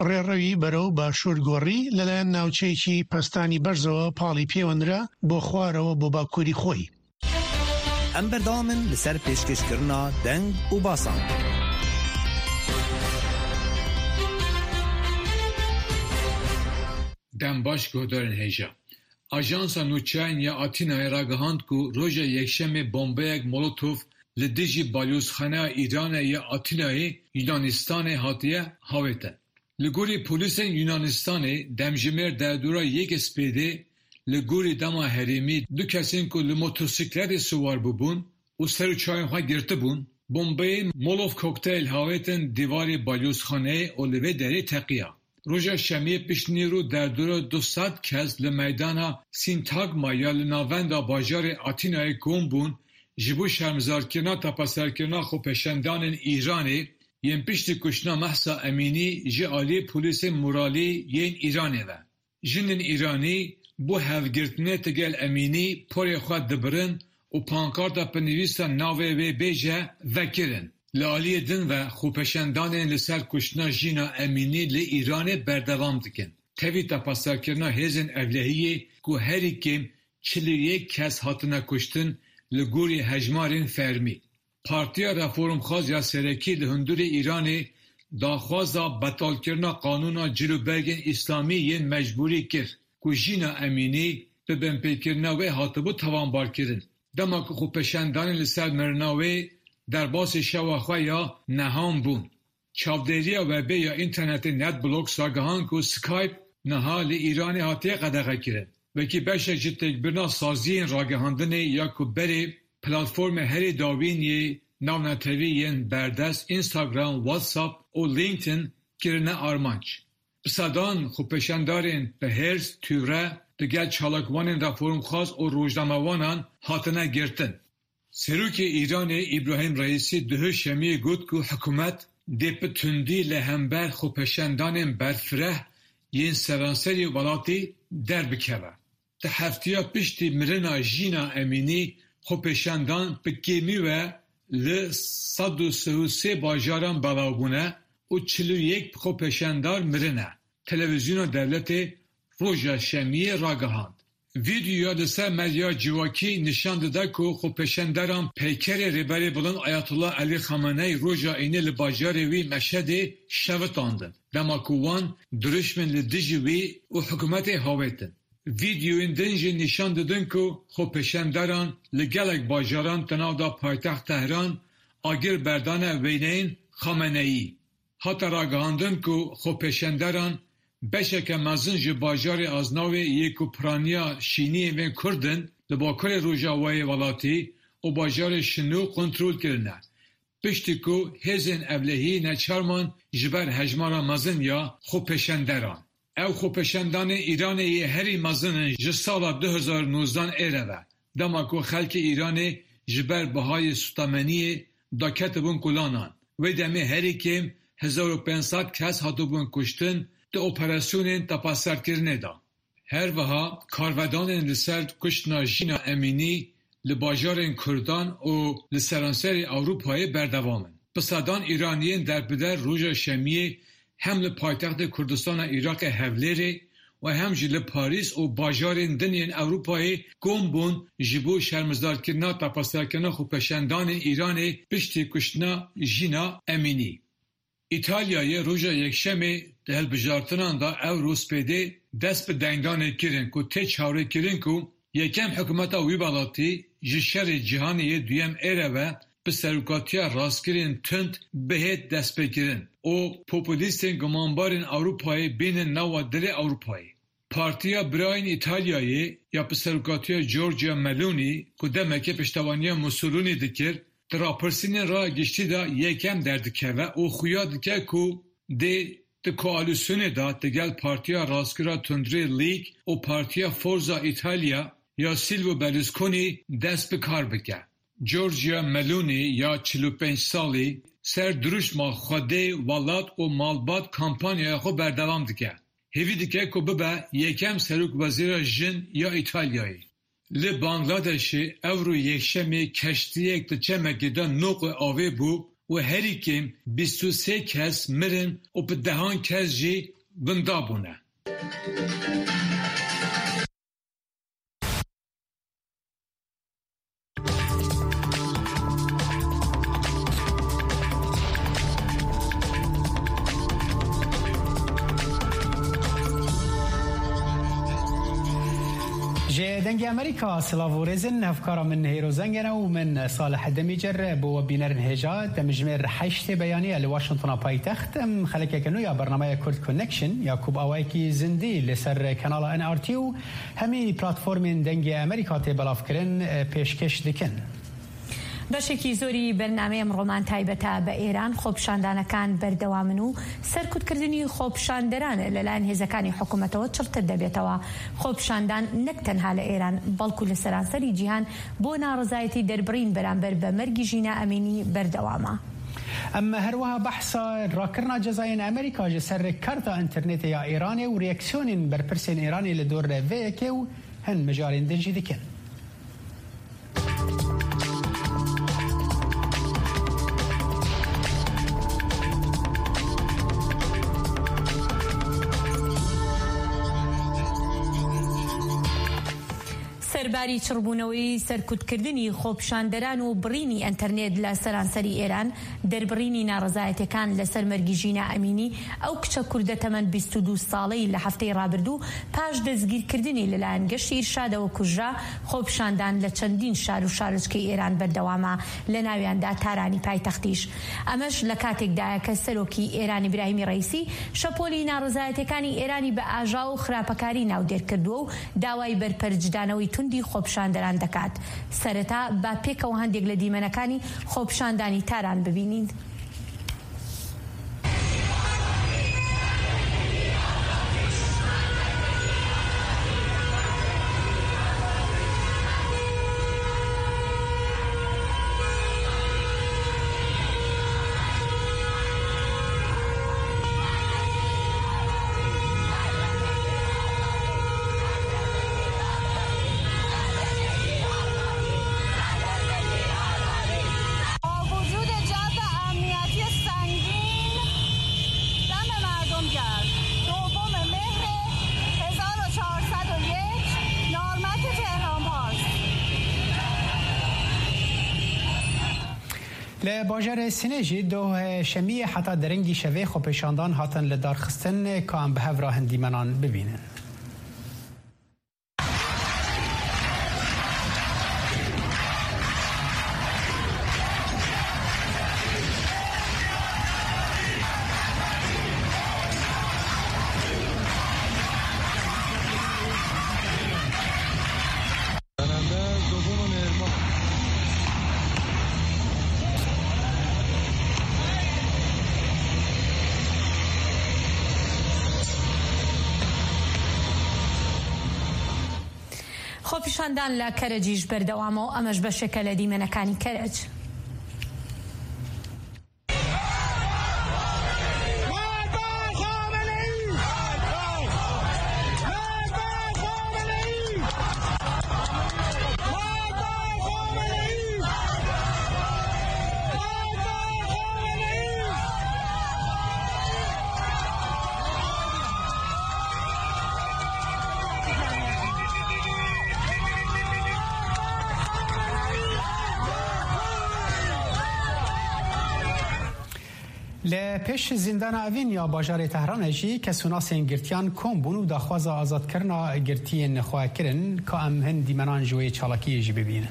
ڕێڕەوی بەرەو باشوورگۆڕی لەلایەن ناوچەیەکی پەستانی بەرزەوە پاڵی پەیوەندرا بۆ خوارەوە بۆ باکووری خۆی. ئەم بەردەوامن لەسەر پێشکەشکردنا دەنگ و باسان. دەم باش گۆدارن هێژە. Ajansa Nûçeyên ya Atînayê ragihand ku roja yekşemê bombeyek Molotov li dijî balyozxaneya Îranê ya Atînayê Yunanistanê hatiye hawetin. Li gorî polîsên Yunanistanê demjimêr derdora yek spêdê li gorî dema herêmî du kesên ku li motosikletê siwar bûbûn û ser û çavên xwe girtibûn, bombeyên Molotov kokteyl hawetin dîwarê balyozxaneyê û li vê derê teqiya. Roja şemiyê piştînîrû derdora 200 kes li meydana Sintagma ya li navenda bajarê Atînayê kom bûn ji bo şermizarkirina tepaserkirina xwepeşendanên Îranê yên piştî kuştina Mahsa Emînî ji aliyê polîsên moralî yên Îranê ve. Jinên Îranî bo hevgirtinê tigel Emînî porê xwe dibirin û pankarta pinivîsa navê wê bêje vekirin. Li aliyê din ve xwepeşendanên li ser kuştina jîna Emînî li Îranê berdevam dikin. Tevî tepaserkirina hêzên evlehiyê ku herî kêm 41 kes hatine kuştin li gorî hejmarên fermî. Partiya Reformxwaz ya Serekî li hundirê Îranê daxwaza betalkirina qanûna cilûbergên İslamî yên mecbûrî kir ku jîna Emînî bi binpêkirina wê hatibû tawanbarkirin. Dema ku xwepeşendanên li ser mirina wê derbasê şewa xwe ya nehan bûn. Çavdêriya webê ya internetê Netblocks ragihan ku Skype niha li Îranê hatiye qedexekirin. Wekî beşek ji têkbirina saziyên ragihandinê ya ku berê platformê herî dawîniyê navnetevî yên berdest Instagram, WhatsApp û LinkedIn kirine armanc. Bi sedan xwepeşendarên bi hêrs, tûre digel çalakwanên reformxwaz û rojnamewanan hatine girtin. Serokê Îranê İbrahim Reîsî duhê şemiyê got ku hikûmet dê bi tundî li hember xwepeşendanên berfireh yên seranserê welatê derbikeve. Di heftiya piştî mirina jîna Emînî xwepeşendan bi kêmî ve li 133 bajaran belav bûne û 41 xwepeşendar mirine. Televizyona devletê roja şemiyê ragihand. Videoya li ser medya civakî nişan dide ku xwepeşendaran peykerê rêberê bilind Ayetullah Elî Xameneî roja înê li bajarê wî Meşhedê şevitandin. Dema ku wan dirişmên li dijî wî û hikûmetê hawetin. Videoyên din jî nîşan didin ku xwepeşendaran li gelek bajaran di navda paytext Tehran agir berdane wêneyên Xameneî. Hata ragihandin ku xwepeşendaran beşeke mezin ji bajarê Aznavê yê ku piraniya şîniyên wê Kurdin li bakurê Rojavayê welatî û bajarê Şinû kontrol kirine. Piştî ku hêzên evlehî neçarman ji ber hejmara mezin ya xwepeşendaran. Ew xwepeşendanê Îranê yê herî mezinin ji sala 2019 êre ve. Dema ku xelkê Îranê ji ber bihayê stameniyê daketibûn kulanan. Wê demê herî kêm 1500 kes hatibûn kuştin di operasyonên tepaserkirinê da. Her wiha karvedanên li ser kuştina jîna Emînî li bajarên Kurdan û li seranserê Ewropayê berdevamin. Bi sedan Îraniyên derbider roja şemiyê hem li paytextê Kurdistana Iraqê Hewlêrê û hem jî li Parîs û bajarên din yên Ewropayê kom bûn ji bo şermizdarkirina tepaserkirina xwepeşendanên Îranê piştî kuştina jîna Emînî. İtalyayê roja yekşemê di hilbijartinan da ew rûspêdê dest bi dengdanê kirin ku tê çawrêkirin ku yekem hikûmeta wî welatî ji şerê cîhanê yê duyem êre ve bi serokatiya rastkirên tund bihêt destpêkirin û populîstên gumanbarên Ewropayê bînin nava dilê Ewropayê. Partiya Birayên İtalyayê ya bi serokatiya Giorgia Meloni ku demeke piştevaniya Mussolini dikir, di rapirsînên ragiştî da yekem derdikeve û xuya dike ku dê di koalîsyonê da digel Partiya Rastkira Tundrê League û Partiya Forza Italia ya Silvio Berlusconi dest bi kar bike. Giorgia Meloni ya 45 salî ser duruşma xwedê welat û malbat kampanyaya xwe berdevam dike. Hêvî dike ku bibe yekem Serokvezîra jin ya İtalyayê. Li Bangladeşê ew rû yekşemê keştiyek di çemekê de noqê avê bû و هری که 23 کس مرن و به 10 کس جی بندابونه. دنگ امریکا سلاورزن افکار من هیروزنگن و من صالح دمیجر بو بینر هجا دمجمر 8 بیانیه لواشنطن پایتخت خلک کنو یا برنامه کرد کانکشن یا کوب اوایکی زندی لسر کانال ان ار تی و همی پلتفرم دنگ امریکا ته بلاف کرن پیشکش دکن. بەشێکی زۆری بەرنامەیەم ڕۆمان تایبەتە بە ئێران خۆپیشاندانەکان بەردەوامن و سەرکوتکردنی خۆپیشاندەران لەلایەن هێزەکانی حکوومەتەوە چڕتر دەبێتەوە. خۆپیشاندان نەک تەنها لە ئێران بەڵکو لە سەرانسەری جیهان بۆ ناڕزایەتی دەربڕین بەرامبەر بە مەرگی ژینە ئەمینی بەردەوامە. اما هروها بحثا راكرنا جزاين امريكا جسر كارتا انترنت يا ايراني ورياكسيون بربرسين ايراني لدور فيكيو هن مجارين دنجي دكن. سەرباری چڕبوونەوەی سەرکوتکردنی خۆپیشاندەران و بڕینی ئەنتەرنێت لە سەرانسەری ئێران دەربڕینی ناڕزایەتەکان لەسەر مەرگی ژینە ئەمینی ئەو کچە کوردە تەمەن 22 ساڵەی لە هەفتەی ڕابردوو پاش دەستگیرکردنی لەلایەن گەشتی ئیرشادەوە کوژرا خۆپیشاندان لە چەندین شار و شارچکەی ئێران بەردەوامە لە ناویاندا تارانی پایتەختیش. ئەمەش لە کاتێکدایە کە سەرۆکی ئێران ئیبراهیمی ڕەیسی شەپۆلی ناڕزایەتەکانی ئێرانی بە ئاژا و خراپەکاری ناودێرکردووە و داوای بەرپەرجدانەوەی توندی خۆپیشاندەران دەکات. سەرەتا با پێکەوە هەندێک لە دیمەنەکانی خۆپیشاندانی تاران ببینین. لباجر سنجی دو شمیه حتی درنگی شوی خۆپیشاندان هاتن لدارخستن که هم به هفرا هندیمنان ببینن. خۆپیشاندان لە کەرەجیش بەردەوامە و ئەمەش بەشێکە لە دیمەنەکانی کەرەج. لپیش زندان اوین یا باجار تهران جی کسوناس گرتیان کم بونو داخواز آزاد کرنا گرتین خواه کرن که ام هندی منان جوی چالاکی جی ببینن.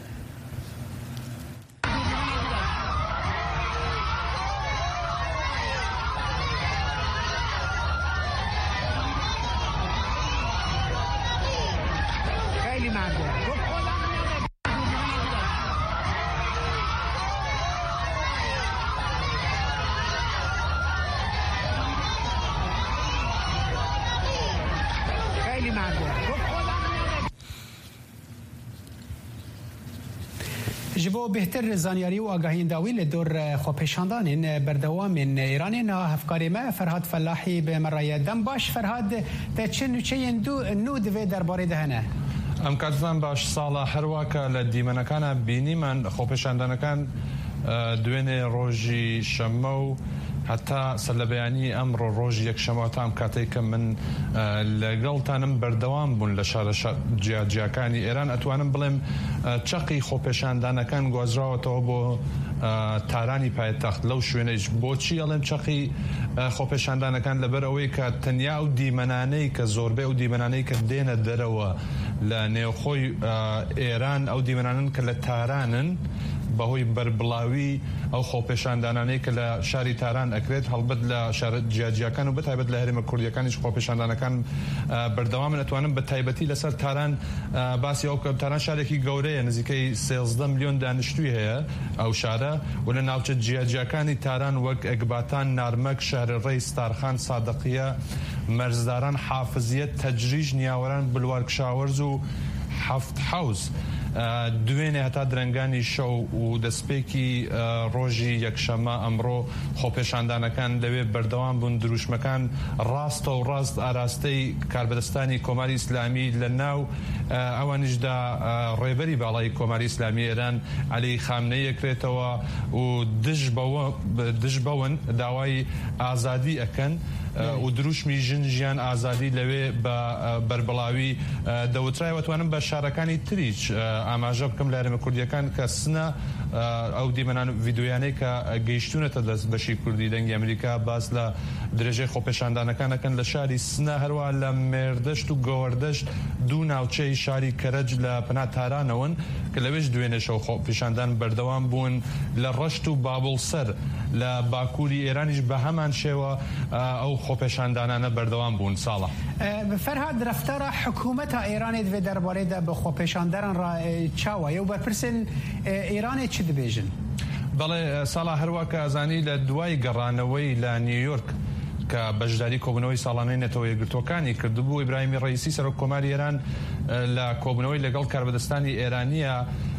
جبو بهتر زانیاری و آگاهی داوی لدور خۆپیشاندانین بردوام ایران نا هفکاری ما فرهاد فلاحی به مرای دم باش فرهاد تچن چه نو دوی درباره دهنه ام کاتفان باش سالا هر واکا لدیمنکان بینی من خۆپیشاندانەکان دوێنێ ڕۆژی شەممە و هەتا سەرلەبەیانی ئەمڕۆ ڕۆژی یەکشەمەوەتام کاتێک کە من لەگەڵتانم بەردەوام بوون لە شارە جیاجیاکانی ئێران ئەتوانم بڵێم چەقی خۆپێشاندانەکان گوازراوەتەوە بۆ تارانی پایتەخت لەو شوێنەیش. بۆچی ئەڵێم چەقی خۆپێشاندانەکان لەبەر ئەوەی کە تەنیا ئەو دیمەنانەی کە زۆربەی ئەو دیمەنانەی کە دێنە دەرەوە لە نێوخۆی ئێران ئەو دیمەنانن کە لە تارانن بەهۆی بەربڵاوی ئەو خۆپێشاندانانەی کە لە شاری تاران ئەکرێت هەڵبەت لە شارە جیاجیاکان و بەتایبەت لە هەرێمە کوردیەکانیش خۆپێشاندانەکان بەردەوام ئەتوانن بە تایبەتی لەسەر تاران باسی ئەو کە تاران شارێکی گەورەیە نزیکەی 13 ملیۆن دانیشتووی هەیە ئەو شارە و لە ناوچە جیاجیاکانی تاران وەک ئەگباتان، نارمەک، شارەڕێی، ستارخان، سادقیە، مەرزداران، حافزیەت، تەجریش، نیاوەران، بلوار کشاوەرز و هەفت حەوز دوێنێ هەتا درەنگانی شەو و دەستپێکی ڕۆژی یەکشەمە ئەمڕۆ خۆپێشاندانەکان لەوێ بەردەوام بوون. دروشمەکان ڕاستە و ڕاست ئاراستەی کاربەدەستانی کۆماری ئیسلامی لە ناو ئەوانیشدا ڕێبەری باڵای کۆماری ئیسلامی ئێران عەلی خامنەی ئەکرێتەوە و دژ بەون داوای ئازادی ئەکەن و دروشمی ژن ژیان ئازادی لەوێ بە بەربڵاوی دەوترای وەتوانم بە شارەکانی تریچ ئاماژە بکەم لە هەرێمە کوردیەکان کە سنە ئەو دیمەنان ڤیدۆیانەی کە گەیشتونەتە دەست بەشی کوردی دەنگی ئەمریکا باس لە درێژەی خۆپێشاندانەکانەکەن لە شاری سنە هەروە لە مێردەشت و گۆوەردەشت دوو ناوچەی شاری کەرەج لە پنا تارانەوەن کە لەوێش دوێنێ شەو خۆپێشاندان بەردەوام بوون. لە ڕەشت و بابڵسەر لە باکووری ئێرانیش بە هەمان شێوە ئەو خۆپێشاندانانە بەردەوام بوون. ساڵە فەرهاد رفتارە حکوومەتە ئێرانێ دوێ دەربارەیدا بە خۆپێشاندەران چاوایە و بەرپرسن ئێرانێ چ دەبێژن؟ بەڵێ ساڵە هەروە کە ئازانی لە دوای گەڕانەوەی لە نیویۆرک کە بەشداری کۆبوونەوەی ساڵانەی نەتەوە یەکگرتوەکانی کردبوو ئیبراهیمی ڕەیسی سەرۆک کۆماری ئێران لە کۆبوونەوەی لەگەڵ کاربەدەستانی ئێرانیە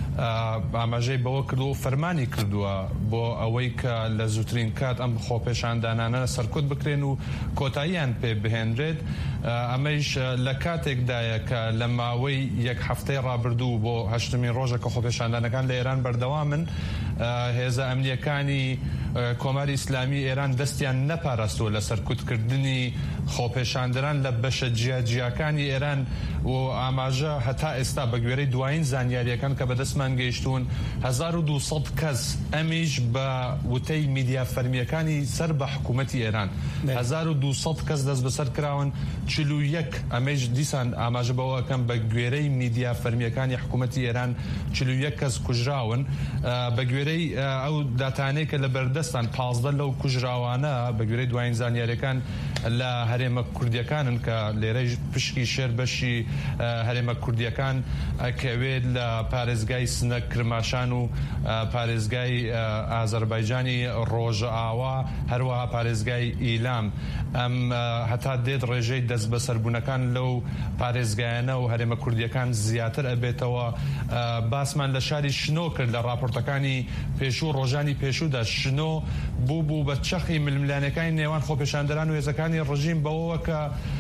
ئاماژەی بەوە کردو و فەرمانی کردووە بۆ ئەوەی کە لە زووترین کات ئەم خۆپێشاندانانە سەرکوت بکرێن و کۆتاییان پێ بهێنرێت. ئەمەش لە کاتێکدایە کە لە ماوەی یەک هەفتەی ڕابردوو بۆ هەشتمین ڕۆژە کە خۆپێشاندانەکان لە ئێران بەردەوامن هێزە ئەمنیەکانی کۆماری ئیسلامی ئێران دەستیان نەپاراستووە لە سەرکوتکردنی خۆپێشاندەران لە بەشە جیاجیاکانی ئێران و ئاماژە هەتا ئێستا بە گوێرەی دوایین زانیاریەکان کە بەدەستمان گەیشتون 1200 کەس ئەمیش بە وتەی میدیا فەرمیەکانی سەر بە حکوومەتی ئێران 1200 کەس دەست بەسەر کراون 41 ئەمەش دیسان ئاماژە بەوەکەم بە گوێرەی میدیا فەرمیەکانی حکوومەتی ئێران 41 کەس کوژراون بە گوێرەی ئەو داتانەی کە لە بەردەستان 15 لەو کوژراوانە بە گوێرەی دوایین زانیاریەکان لە هەرێمە کوردیەکانن کە لێرەی پشکی شێر بەشی هەرێمە کوردیەکان ئەکەوێت لە پارێزگای سنە کرماشان و پارێزگای ئازەربایجانی ڕۆژە ئاوا هەروەها پارێزگای ئیلام. ئەم هەتا دێت ڕێژەی دەست بەسەربوونەکان لەو پارێزگایانە و هەرێمە کوردیەکان زیاتر ئەبێتەوە. باسمان لە شاری شنۆ کرد لە راپۆرتەکانی پێشوو ڕۆژانی پێشوودا شنۆ بوو بە چەخی ململانەکانی نێوان خۆپێشاندەران و هێزەکانی ڕژیم بەوەوە کە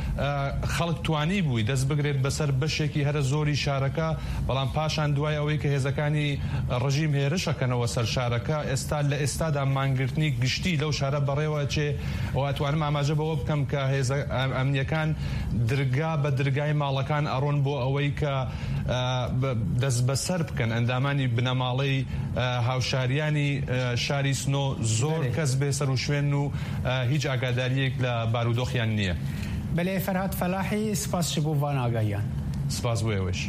خەڵک توانی بووی دەست بگرێت بەسەر بەشێکی هەرە زۆری شارەکە بەڵام پاشان دوای ئەوەی کە هێزەکانی ڕژیم هێرشەکەنەوە سەر شارەکە ئێستا لە ئێستادا مانگرتنی گشتی لەو شارە بەڕێوە چێ ئەتوانم ئاماژە بەوە بکەم کە هێزە ئەمنیەکان درگا بە درگای ماڵەکان ئەڕۆن بۆ ئەوەی کە دەست بەسەر بکەن ئەندامانی بنەماڵەی هاوشاریانی شاری سنۆ زۆر کەس بێ سەر و شوێن و هیچ ئاگاداریەک لە بارودۆخیان نییە. بەلێ فەرهاد فەلاحی سپاس بۆ واناگاییان. سپاس بۆ ئێوەش.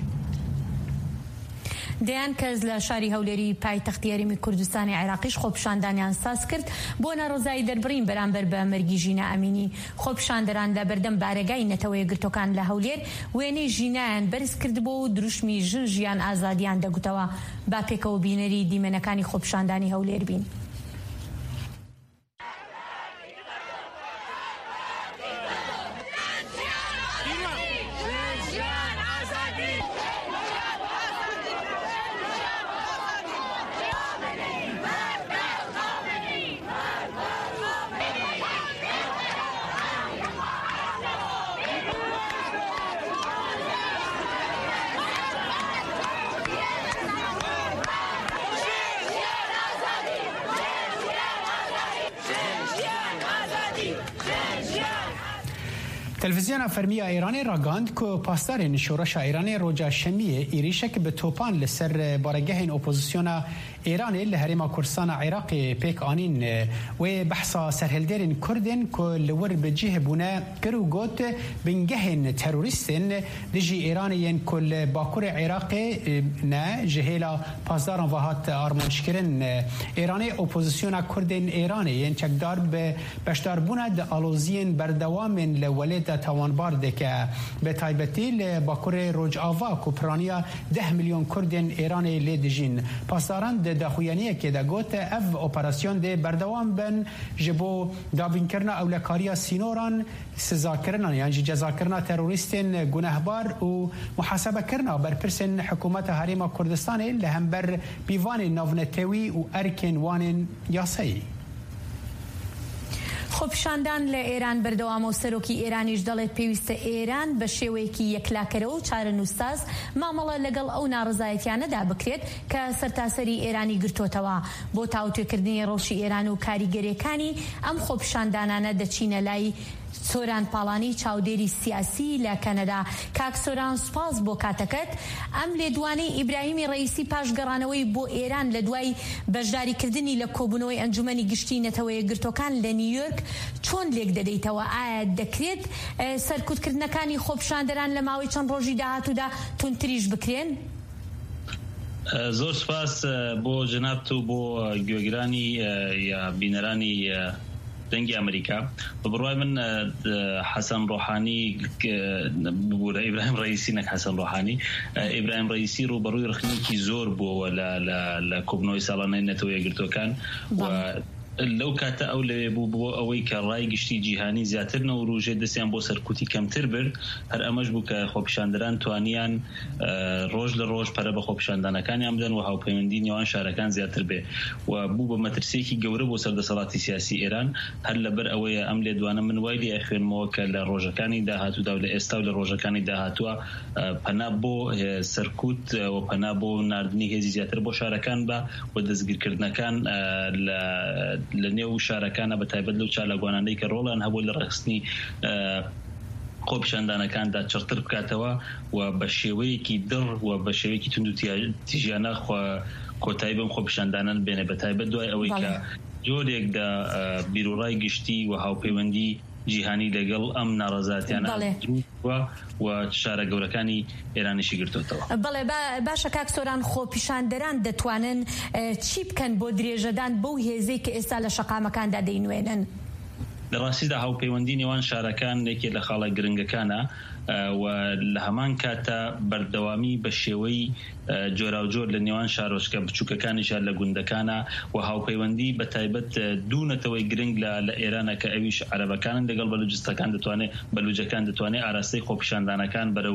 دەیان کەس لە شاری هەولێری پایتەختی یاریمی کوردستانی عێراقیش خۆپیشاندانیان ساز کرد بۆ نەڕۆزایی دەربڕین بەرامبەر بە مەرگی ژینە ئەمینی. خۆپیشاندەران لە بەردەم بارەگای نەتەوە یەکگرتوەکان لە هەولێر وێنەی ژینایان بەرز کردبوو و دروشمی ژن ژیان ئازادیان دەگوتەوە. با پێکەوە بینەری دیمەنەکانی خۆپیشاندانی هەولێر بین. تلفزیون فرمی ایرانی راگاند که پاسدار شورش ایرانی روجا شمیه ایریشک به توپان لسر بارگه این اپوزیسیون ایرانی لهرما کردستان عراق پیک آنین و بحثا سرهلدرین کردن که لور بجیه بونه کرو گوت بنگهن تروریستن دجی ایرانیین کل باکور عراق نه جهیلا پاسداران وهات آرمانشکرن ایرانی اپوزیسیون کردن ایرانی چکدار به بشدار بونه ده آلوزین بردوام لولید توانبار ده که به تایبتی لباکور روج آوا کپرانیا 10 میلیون کردن ایرانی لیدجین پاسداران ده دخویانیه که ده گوت اف اپراسیون ده بردوام بن جبو دابین کرنا اولکاریا سینوران سزا کرنا یعنی جزا کرنا تروریستین گناهبار و محاسبه کرنا بر پرسن حکومت حریم کردستان لهم بر بیوان ناونتوی و ارکن وان یاسایی. خۆپیشاندان لە ئێران بەردەوام و سەرۆکی ئێرانیش دەڵێت پێویستە ئێران بە شێوەیەکی یەکلاکەرەوە و چارەنووساز مامەڵە لەگەڵ ئەو ناڕزایەتیانەدا بکرێت کە سەرتاسەری ئێرانی گرتوتەوە بۆ تاوتوێکردنی ڕۆژی ئێران و کاریگەریەکانی ئەم خۆپیشاندانانە دەچینە لای سۆران پاڵانی چاودێری سیاسی لە کەنەدا. کاک سۆران سوپاس بۆ کاتەکەت. ئەم لێدوانەی ئیبراهیمی ڕەئیسی پاش گەڕانەوەی بۆ ئێران لە دوای بەشداریکردنی لە کۆبوونەوەی ئەنجومەنی گشتی نەتەوە یەکگرتوەکان لە نیویۆرک چۆن لێک دەدەیتەوە؟ ئایا دەکرێت سەرکوتکردنەکانی خۆپیشاندەران لە ماوەی چەند ڕۆژی داهاتوودا تونتریش بکرێن؟ زۆر سپاس بۆ جەنابت و بۆ گوێگرانی یا بینەرانی دەنگی ئەمریکا. بڕوای من حەسەن ڕۆحانی بوورە ئیبراهیم ڕەئیسی نەک حەسەن ڕۆحانی. ئیبراهیم ڕەئیسی ڕوبەڕووی ڕخنێکی زۆر بووە لە کۆبنەوەی ساڵانەی نەتەوە یەکگرتوەکان و لەو کاتە ئەو لەوێ بوو بۆ ئەوەی کە ڕای گشتی جیهانی زیاترنەوە و ڕۆژێ دەستیان بۆ سەرکوتی کەمتر برد. هەر ئەمەش بوو کە خۆپیشاندەران توانیان ڕۆژ لە ڕۆژ پەرە بە خۆپیشاندانەکانیان بدەن و هاوپەیوەندی نێوان شارەکان زیاتر بێ و بوو بە مەترسێکی گەورە بۆ سەردەسەڵاتی سیاسی ئێران. هەر لەبەر ئەوەیە ئەم لێدوانە من وای لێ خوێنمەوە کە لە ڕۆژەکانی داهاتوودا و لە ئێستا و لە ڕۆژەکانی داهاتووە پەنا بۆ سەرکوت و پەنا بۆ ناردنی هێزی زیاتر بۆ شارەکان بە و دەستگیرکردنەکان لە نێو شارەکانە بە تایبەت لەو چالاگوانانەی کە ڕۆڵیان هەبوو لە ڕێخستنی خۆپیشاندانەکاندا چڕتر بکاتەوە و بە شێوەیەکی دڕ و بە شێوەیەکی تونند و تیژیانە کۆتایی بەم خۆپیشاندانان بێنێ بە تایبەت دوای ئەوەی کە جۆرێک لە بیرۆڕای گشتی و هاوپەیوەندی جیهانی لەگەڵ ئەم ناڕەزاتیانە و شارە گەورەکانی ئێرانیشی گرتوتەوە. بەڵێ باشە کاک سۆران، خۆپیشاندەران دەتوانن چی بکەن بۆ درێژەدان بەو هێزەی کە ئێستا لە شەقامەکاندا دەینوێنن؟ لە ڕاستیدا هاوپەیوەندی نێوان شارەکان یەکێ لە خاڵە گرنگەکانە و لە هەمان کاتە بەردەوامی بە شێوەی جۆرا و جۆر لە نێوان شارۆچکە بچووکەکانیشان لە گوندەکانە و هاوپەیوەندی بە تایبەت دوونەتەوەی گرنگ لە ئێرانە کە ئەویش عەرەبەکانن لەگەڵ بەلوجستەکان دەتوانێت بەلوجەکان دەتوانێت ئاراستەی خۆپیشاندانەکان بەرەو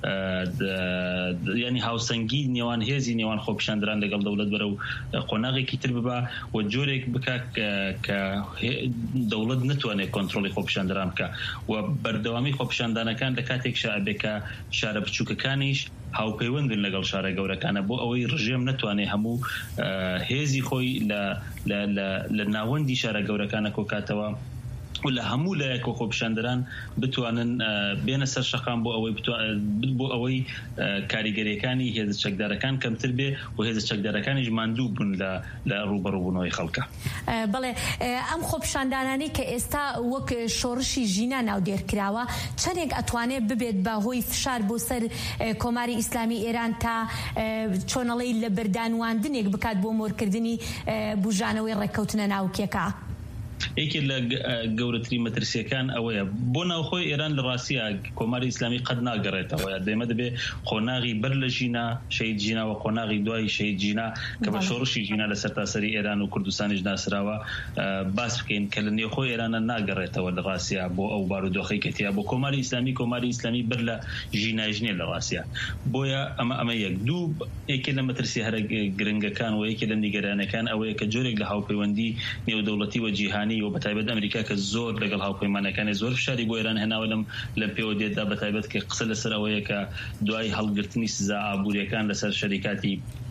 ینی هاوسەنگی نێوان هێزی نێوان خۆپیشاندەران لەگەڵ دەوڵەت بەرەو قۆناغێکی تر ببە و جۆرێک بکات کە دەوڵەت نتوانێت کۆنتڕۆڵی خۆپیشاندەران بکە و بەردەوامی خۆپیشاندانەکان لە کاتێک شابێکە شارە بچووکەکانیش هاوپەیوەندن لەگەڵ شارە گەورەکانە بۆ ئەوەی ڕژێم نتوانێت هەموو هێزی خۆی لە ناوەندی شارە گەورەکانە کۆکاتەوە و لە هەموو لایەکە خۆپیشاندەران بتوانن بێنە سەر شەقام بۆ ئەوەی کاریگەریەکانی هێزە چەکدارەکان کەمتر بێ و هێزە چەکدارەکانیش ماندوو بوون لە ڕوبەڕووبوونەوەی خەڵکە. بەڵێ ئەم خۆپیشاندانانەی کە ئێستا وەک شۆڕشی ژینە ناودێرکراوە چەندێک ئەتوانێت ببێت بە هۆی فشار بۆ سەر کۆماری ئیسلامی ئێران تا چۆنەڵەی لە بەردانواندنێک بکات بۆ مۆرکردنی بوژانەوەی ڕێککەوتنە ناوکیەکە؟ یەکێک لە گەورەترین مەترسیەکان ئەوەیە بۆ ناوخۆی ئێران لە ڕاستیە کۆماری ئیسلامی قەت ناگەڕێتەوە دێمە دەبێ قۆناغی بەر لە ژینا شەهید ژینا و قۆناغی دوای شەهید ژینا کە بە شۆڕشی ژینا لە سەرتاسەری ئێران و کوردستانیش ناسراوە باس بکەین کە لە نێوخۆی ئێرانە ناگەڕێتەوە لە ڕاستیە بۆ ئەو بارودۆخەی کەتیا بۆ کۆماری ئیسلامی بەر لە ژیناژنێ لە ڕاستیە بۆیە ئەمە یەک دوو یەکێ لە مەترسی هەرە گرنگەکان و یەکێ لە نیگەرانەکان ئەوەیە کە جۆرێک لە هاوپەیوەندی نێودەوڵەتی و جیهانی و بەتایبەت ئەمریکا کە زۆر لەگەڵ هاوپەیمانەکانی زۆر فشاری بۆ ئێران هێناوە لەم پێوەدێدا بەتایبەت کە قسە لەسەر ئەوەیە کە دوای هەڵگرتنی سزا ئابوووریەکان لەسەر شەریکاتی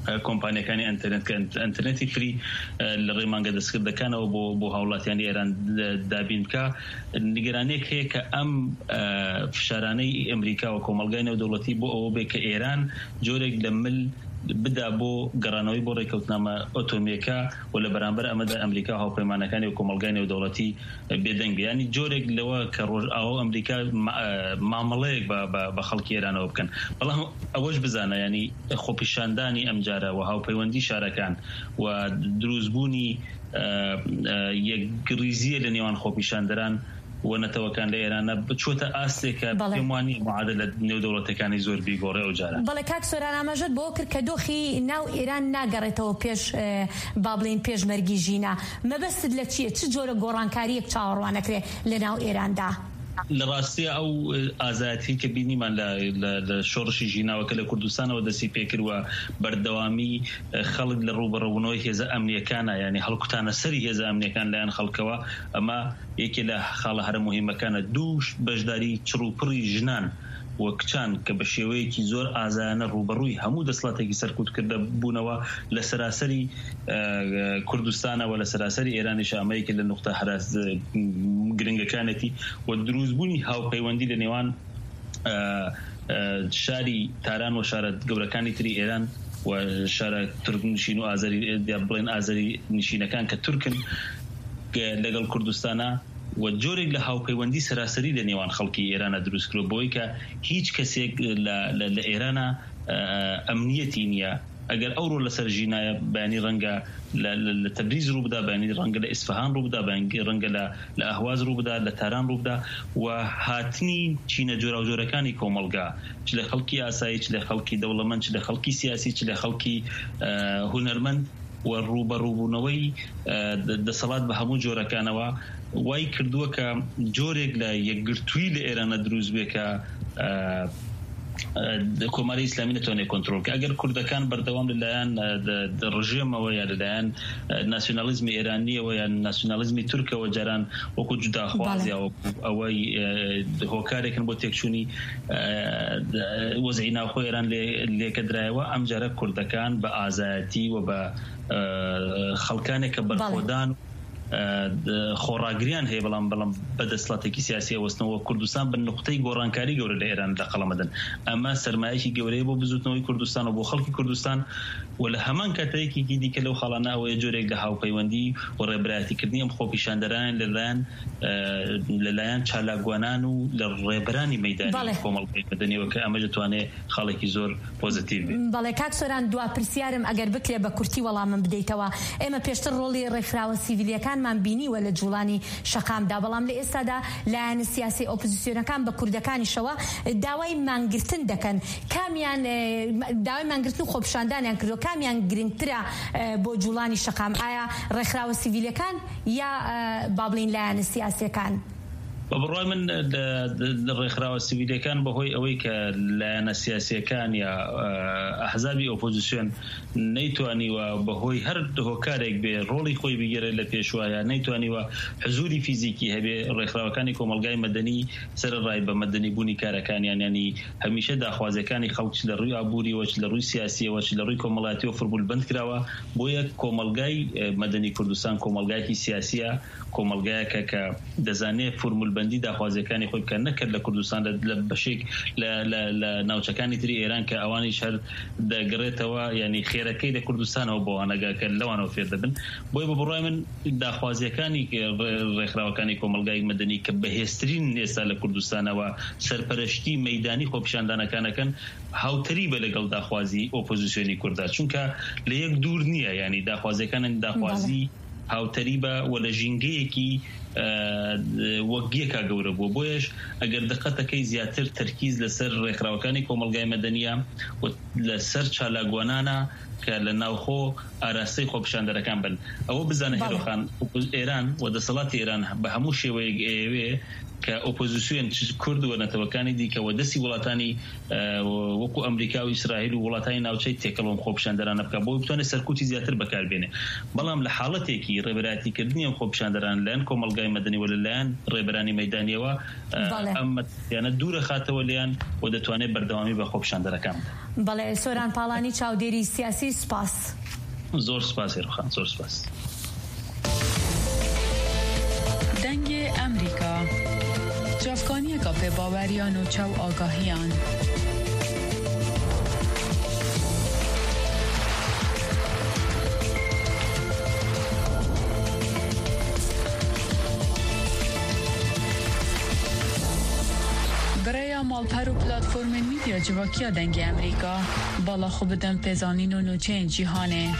کۆمپانیەکانی ئەنتەرنێت کە ئەنتەرنێتی فری لە ڕێمانگە دەستکردەکانەوە بۆ هاوڵاتیانی ئێران دابین بکە. نیگەرانێک هەیە کە ئەم فشارانەی ئەمریکا و کۆمەلگای نێودەوڵەتی بۆ ئەوە بێ کە ئێران جۆرێک لە مل بدا بۆ گەڕانەوەی بۆ ڕێکەوتنامە ئۆتۆمیەکە و لە بەرامبەر ئەمەدا ئەمریکا هاوپەیمانەکانی و کۆمەلگای نێودەوڵەتی بێدەنگ بێ. ینی جۆرێک لەوە کە ڕۆژئاوا ئەمریکا مامەڵەیەک بە خەڵکی ئێرانەوە بکەن. بەڵام ئەوەش بزانە ینی خۆپیشاندانی ئەم جارە و هاوپەیوەندی شارەکان و دروستبوونی یەکگریزیە لە نێوان خۆپیشاندەران و نەتەوەکان لە ئێرانە بچۆتە ئاستێکە پێموانی معادلە نێودەوڵەتەکانی زۆر بیگۆڕێ ئەو جارە. بەڵێ کاک سۆران ئاماژەت بۆ کرد کە دۆخی ناو ئێران ناگەڕێتەوە پێش با بڵێن پێشمەرگی ژینە. مەبەستت لە چییە؟ چ جۆرە گۆڕانکاریەک چاوەڕوانەکرێ لە ناو ئێراندا؟ لە ڕاستی ئەو ئازادی کە بینیمان لە شۆڕشی ژیناوەکە لە کوردستانەوە دەستی پێکردوە بەردەوامی خەڵک لە ڕوبەڕەبوونەوەی هێزە ئەمنیەکانە، ینی هەڵکوتانە سەری هێزە ئەمنیەکان لایەن خەڵکەوە. ئەمە یەکێ لە خاڵە هەرە مهمەکانە. دووش بەشداری چڕوپڕی ژنان و کچان کە بە شێوەیەکی زۆر ئازایانە ڕوبەڕووی هەموو دەسڵاتێکی سەرکوتکردە بوونەوە لە سەراسەری کوردستانەوە لە سەراسەری ئێرانیش ئەمەیەکە لە نقطە هەراس گرنگەکانێتی و دروستبوونی هاوپەیوەندی لە نێوان شاری تاران و شارە گەورەکانی تری ئێران و شارە تورکنشین و ئازەری بڵێن ئازەری نشینەکان کە تورکن لەگەڵ کوردستانە و جۆرێک لە هاوپەیوەندی سەراسەری لە نێوان خەڵکی ئێرانە دروستکرۆ بۆی کە هیچ کەسێک لە ئێرانە ئەمنیەتی نییە. ئەگەر ئەوڕۆ لەسەر ژینایە بەیانی ڕەنگە لە تەبریز ڕوو بدا، بەیانی ڕەنگە لە ئیسفەهان ڕوو بدا، بەیانی ڕەنگە لە ئەهواز ڕوو بدا، لە تاران ڕوو بدا و هاتنی چینە جۆرا و جۆرەکانی کۆمەلگا چ لە خەڵکی ئاسایی، چ لە خەڵکی دەوڵەمەند، چ لە خەڵکی سیاسی، چ لە خەڵکی هونەرمەند و ڕوبەڕووبوونەوەی دەسەڵات بە هەموو جۆرەکانەوە وای کردووە کە جۆرێک لە یەکگرتووی لە ئێرانە دروست بێ کە کۆماری ئیسلامی نەتوانێت کۆنتڕۆل کە. ئەگەر کوردەکان بەردەوام لەلایەن ڕژێمەوە یا لەلایەن ناسیۆنالیزمی ئێرانیەوە یا ناسیۆنالیزمی تورکەوە جاران وەکو جوداخوازی ئەوەی هۆکارێکن بۆ تێکچوونی وەزعی ناوخۆ ئێران لێکە درایەوە، ئەم جارە کوردەکان بە ئازایەتی و بە خەڵکانێک کە بەرخۆدان خۆڕاگریان هەیە بەڵام بەدەسڵاتێکی سیاسی وەستنەوە کوردستان بە نقطەی گۆڕانکاری گەورە لە ئێران لە قەڵەمەدەن. ئەمە سەرمایەکی گەورەیە بۆ بزوتنەوەی کوردستان و بۆ خەڵکی کوردستان و لە هەمان کاتەیەکی دیکە لەو خاڵانە ئەوەیە جۆرێک لە هاوپەیوەندی و ڕێبەرایەتیکردنی ئەم خۆپیشاندەران لەلایەن چالاکوانان و لە ڕێبەرانی مەیدانی کۆمەڵگەی مەدەنیەوە کە ئەمە دەتوانێت خاڵێکی زۆر پۆزیتیڤ بێت. بەڵێ کاک سۆران دوا پرسیارم ئەگەر بکرێ بە کورتی وەڵامم بدەیتەوە. ئێمە پێشتر ڕۆڵی ڕێکخراوە سیڤیلیەکانمان بینیوە لە جوڵانی شەقامدا، بەڵام لە ئێستادا لایەنە سیاسی ئۆپۆزیسیۆنەکان بە کوردەکانیشەوە داوای مانگرتن دەکەن. کامیان داوای مانگرتن و خۆپیشاندانیان کردووە، کامیان گرنگترە بۆ جوڵانی شەقام؟ ئایا ڕێکخراوە سیڤیلیەکان یا با بڵین لایەنە سیاسیەکان؟ بەڕای من ڕێکخراوە سیڤیلیەکان بەهۆی ئەوەی کە لایەنە سیاسیەکان یا ئەحزابی ئۆپۆزیسیۆن نەیتوانیوە بەهۆی هەر هۆکارێک بێ ڕۆڵی خۆی بگیرێت لە پێشوایە، نەیتوانیوە حزوری فیزیکی هەبێ ڕێکخراوەکانی کۆمەلگای مەدەنی سەرڕای بە مەدەنی بوونی کارەکانیان، ینی هەمیشە داخوازەکانی خەڵک لە ڕووی ئابووریەوە چ لە ڕووی سیاسیەوە چ لە ڕووی کۆمەڵایەتیەوە فرمولبەند کراوە. بۆیە کۆمەلگای مەدەنی کوردستان کۆمەلگایەکی سیاسیە، کۆمەلگایەکە کە دەزانێت فرمولبەندی داخوازەکانی خۆی بکەن، نەکرد لە کوردستان لە بەشێک لە ناوچەکانی تری ئێران کە ئەوانیش هەر دەگەڕێتەوە، ینی خێرەکەی لە کوردستانەوە بۆوانەگاکە لەوانەوە فێر دەبن. بۆی بە بڕای من داخوازیەکانی ڕێکخراوەکانی کۆمەلگای مەدەنی کە بەهێزترین ئێستا لە کوردستانەوە سەرپەرشتی مەیدانی خۆپیشاندانەکانەکەن هاوتەری بە لەگەڵ داخوازی ئۆپۆزیسیۆنی کوردە، چونکە لە یەک دوور نییە، ینی داخوازیەکانن داخوازی هاوتەری بە و لە ژینگەیەکی وەگیەکە گەورە بووە. بۆیش ئەگەر دقەتەکەی زیاتر تەرکیز لەسەر ڕێکخراوەکانی کۆمەلگای مەدەنیە و لەسەر چالاکوانانە کە لە ناوخۆ ئاراستەی خۆپیشاندەرەکان بن. ئەوە بزانە هێرۆخان ئێران و دەسەڵاتی ئێران بە هەموو شێوەیەک ئێوێ کە ئۆپۆزیسیۆن کورد و نەتەوەکانی دیکەوە دەستی وڵاتانی وەکو ئەمریکا و ئیسرائیل و وڵاتانی ناوچەی تێکەڵۆم خۆپیشاندەرانە بکە بۆ بتوانێت سەرکوتی زیاتر بەکاربێنێ. بەڵام لە حاڵەتێکی ڕێبەرایەتیکردنی ئەم خۆپیشاندەران لەلایەن کۆمەلگای مەدەنی و لەلایەن ڕێبەرانی مەیدانیەوە ئەم مەترسیانە دوورە خاتەوە لیان و دەتوانێت بەردەوامی بە خۆپیشاندەرەکان. بەڵێ سۆران پاڵانی چاودێری سیاسی سوپاس. زۆر سوپاس هێرخان، زۆر سوپاس. دەنگ ئەمریکا جافکانیەکە پێباوەریان و چاو ئاگاهیان. برای مالپر و پلاتفورم میدیا جواکیا دنگ امریکا بالا خوب بدن پزانین و نوچه جیهانه.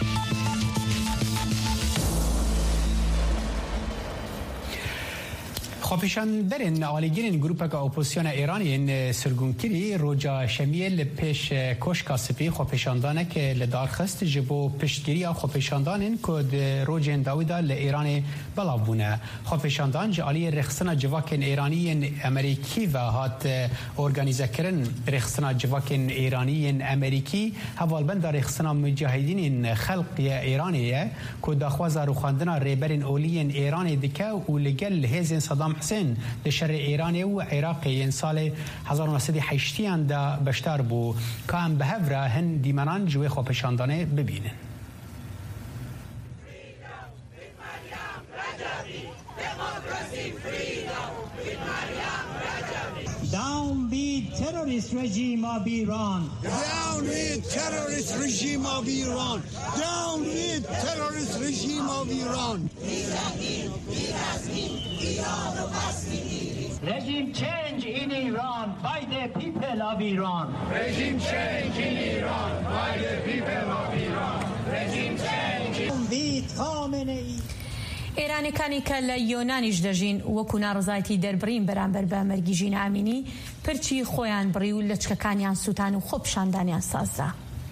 خواپیشان درین آلیگرین گروپک اپوزیسیون ایرانی سرگونکری روجا شمیل پیش کوشکا سپی خواپیشاندانه که لدارخست جبو پشتگیری خواپیشاندانین کد روجین داویدا لایران بلاوونه. خواپیشاندان جالی رخصنا جواکن ایرانی امریکی و هات ارگانیزه کرن رخصنا جواکن ایرانی امریکی حوالبند رخصنا مجاهدین خلق ایرانیه کد دخوازا روخاندنا ریبرین اولین ایرانی دکه و لگل هزین صدام حسین لشر ایرانی و عراقی سال 1980 دا بشتر بو کام به هفره هن دیمنان جوی خواپیشاندانه ببینن. Down with terrorist regime of Iran. Down with terrorist regime of Iran. Down with terrorist regime of Iran. Regime change in Iran by the people of Iran. Regime change in Iran by the people of Iran. Regime change. With Khamenei. ئێرانەکانی کە لە یۆنانیش دەژین وەکو ناڕزایەتی دەربڕین بەرامبەر بە مەرگی ژینە ئامینی پرچی خۆیان بڕی و لەچکەکانیان سووتان و خۆپیشاندانیان سازدا.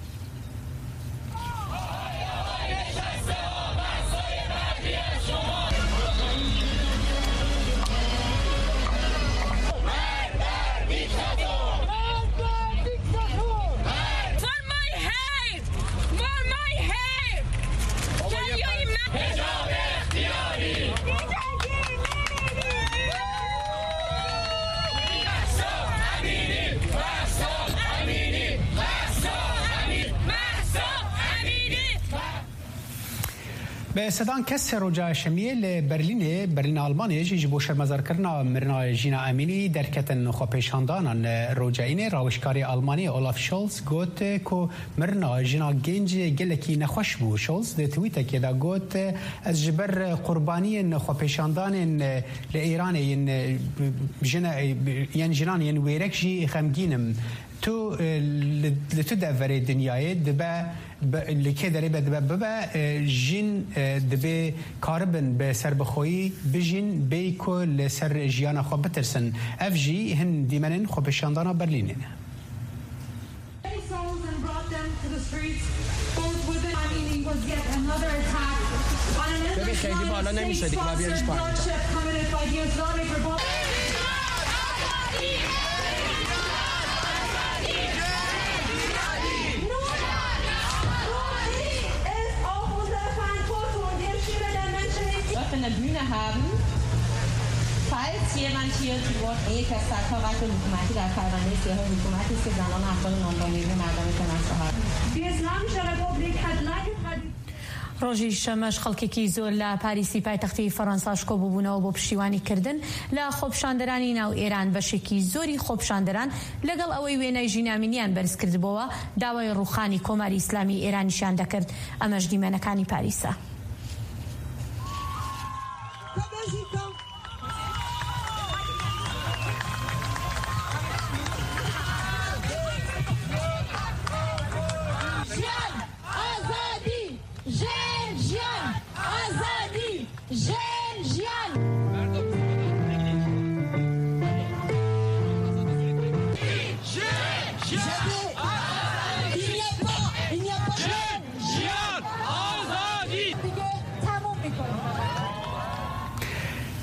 به صدان کس روجا شمیل برلین آلمانی جی بو شرمزار کرنا مرنا جینا امینی درکتن خواپیشاندانان روجاین راوشکاری آلمانی اولاف شولز گوت کو مرنا جینا گنج گلکی نخوش بو. شولز ده توییت که دا گوت از جبر قربانی خواپیشاندان لایران ین جنان ین ویرک جی خمگینم تو لتو دفره دنیای دبا لکه داره دبا جین دبی کاربن به سر بخویی بجین بیکو لسر جیانا خواب بترسن اف جی هن دیمنن خواب شاندانا برلینه. ببین خیلی بالا نمیشه دیگه ما بیاریش پایین. eine Bühne haben, falls jemand hier zu Wort کسرت‌ها حکومتی در پرونده سیاه حکومتی است که زنان افغان نامدارنده مردمی تناسب ڕۆژی شەمەش خەڵکێکی زۆر لە پاریسی پایتەختی فەڕەنساش کۆبووبوونەوە بۆ پشتیوانیکردن لە خۆپیشاندەرانی ناو ئێران. بەشێکی زۆری خۆپیشاندەران لەگەڵ ئەوەی وێنەی ژینامینیان بەرز کردبەوە داوای ڕوخانی کۆماری ئیسلامی ئێرانیشیان دەکرد. ئەمەش دیمەنەکانی پاریسە.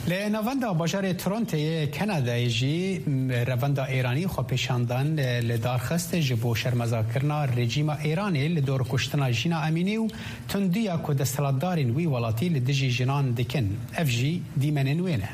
لنواندا باجار تورنتو کانادا جی رواندا ایرانی خو پیشاندان لدارخست جبو شرمزاکرنا رژیم ایرانی لدور کشتنا جینا امینی و تندیا کو دستلاتدارین وی ولاتی لدجی جنان دکن اف جی دیمنن وینه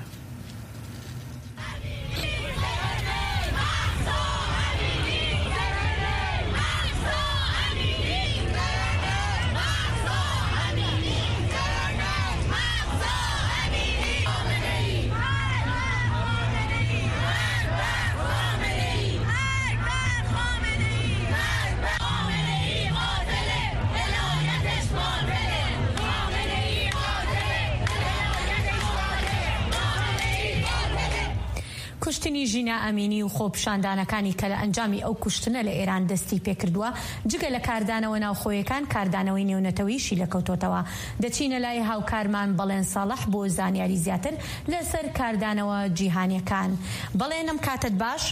کوشتنی ژینا ئەمینی و خۆپیشاندانەکانی کە لە ئەنجامی ئەو کوشتنە لە ئێران دەستی پێکردووە جگە لە کاردانەوە ناوخۆیەکان کاردانەوەی نێونەتەوەیشی لەکەوتۆتەوە. دەچینە لای هاوکارمان بەڵێن ساڵح بۆ زانیاری زیاتر لەسەر کاردانەوە جیهانیەکان. بەڵێنم کاتت باش؟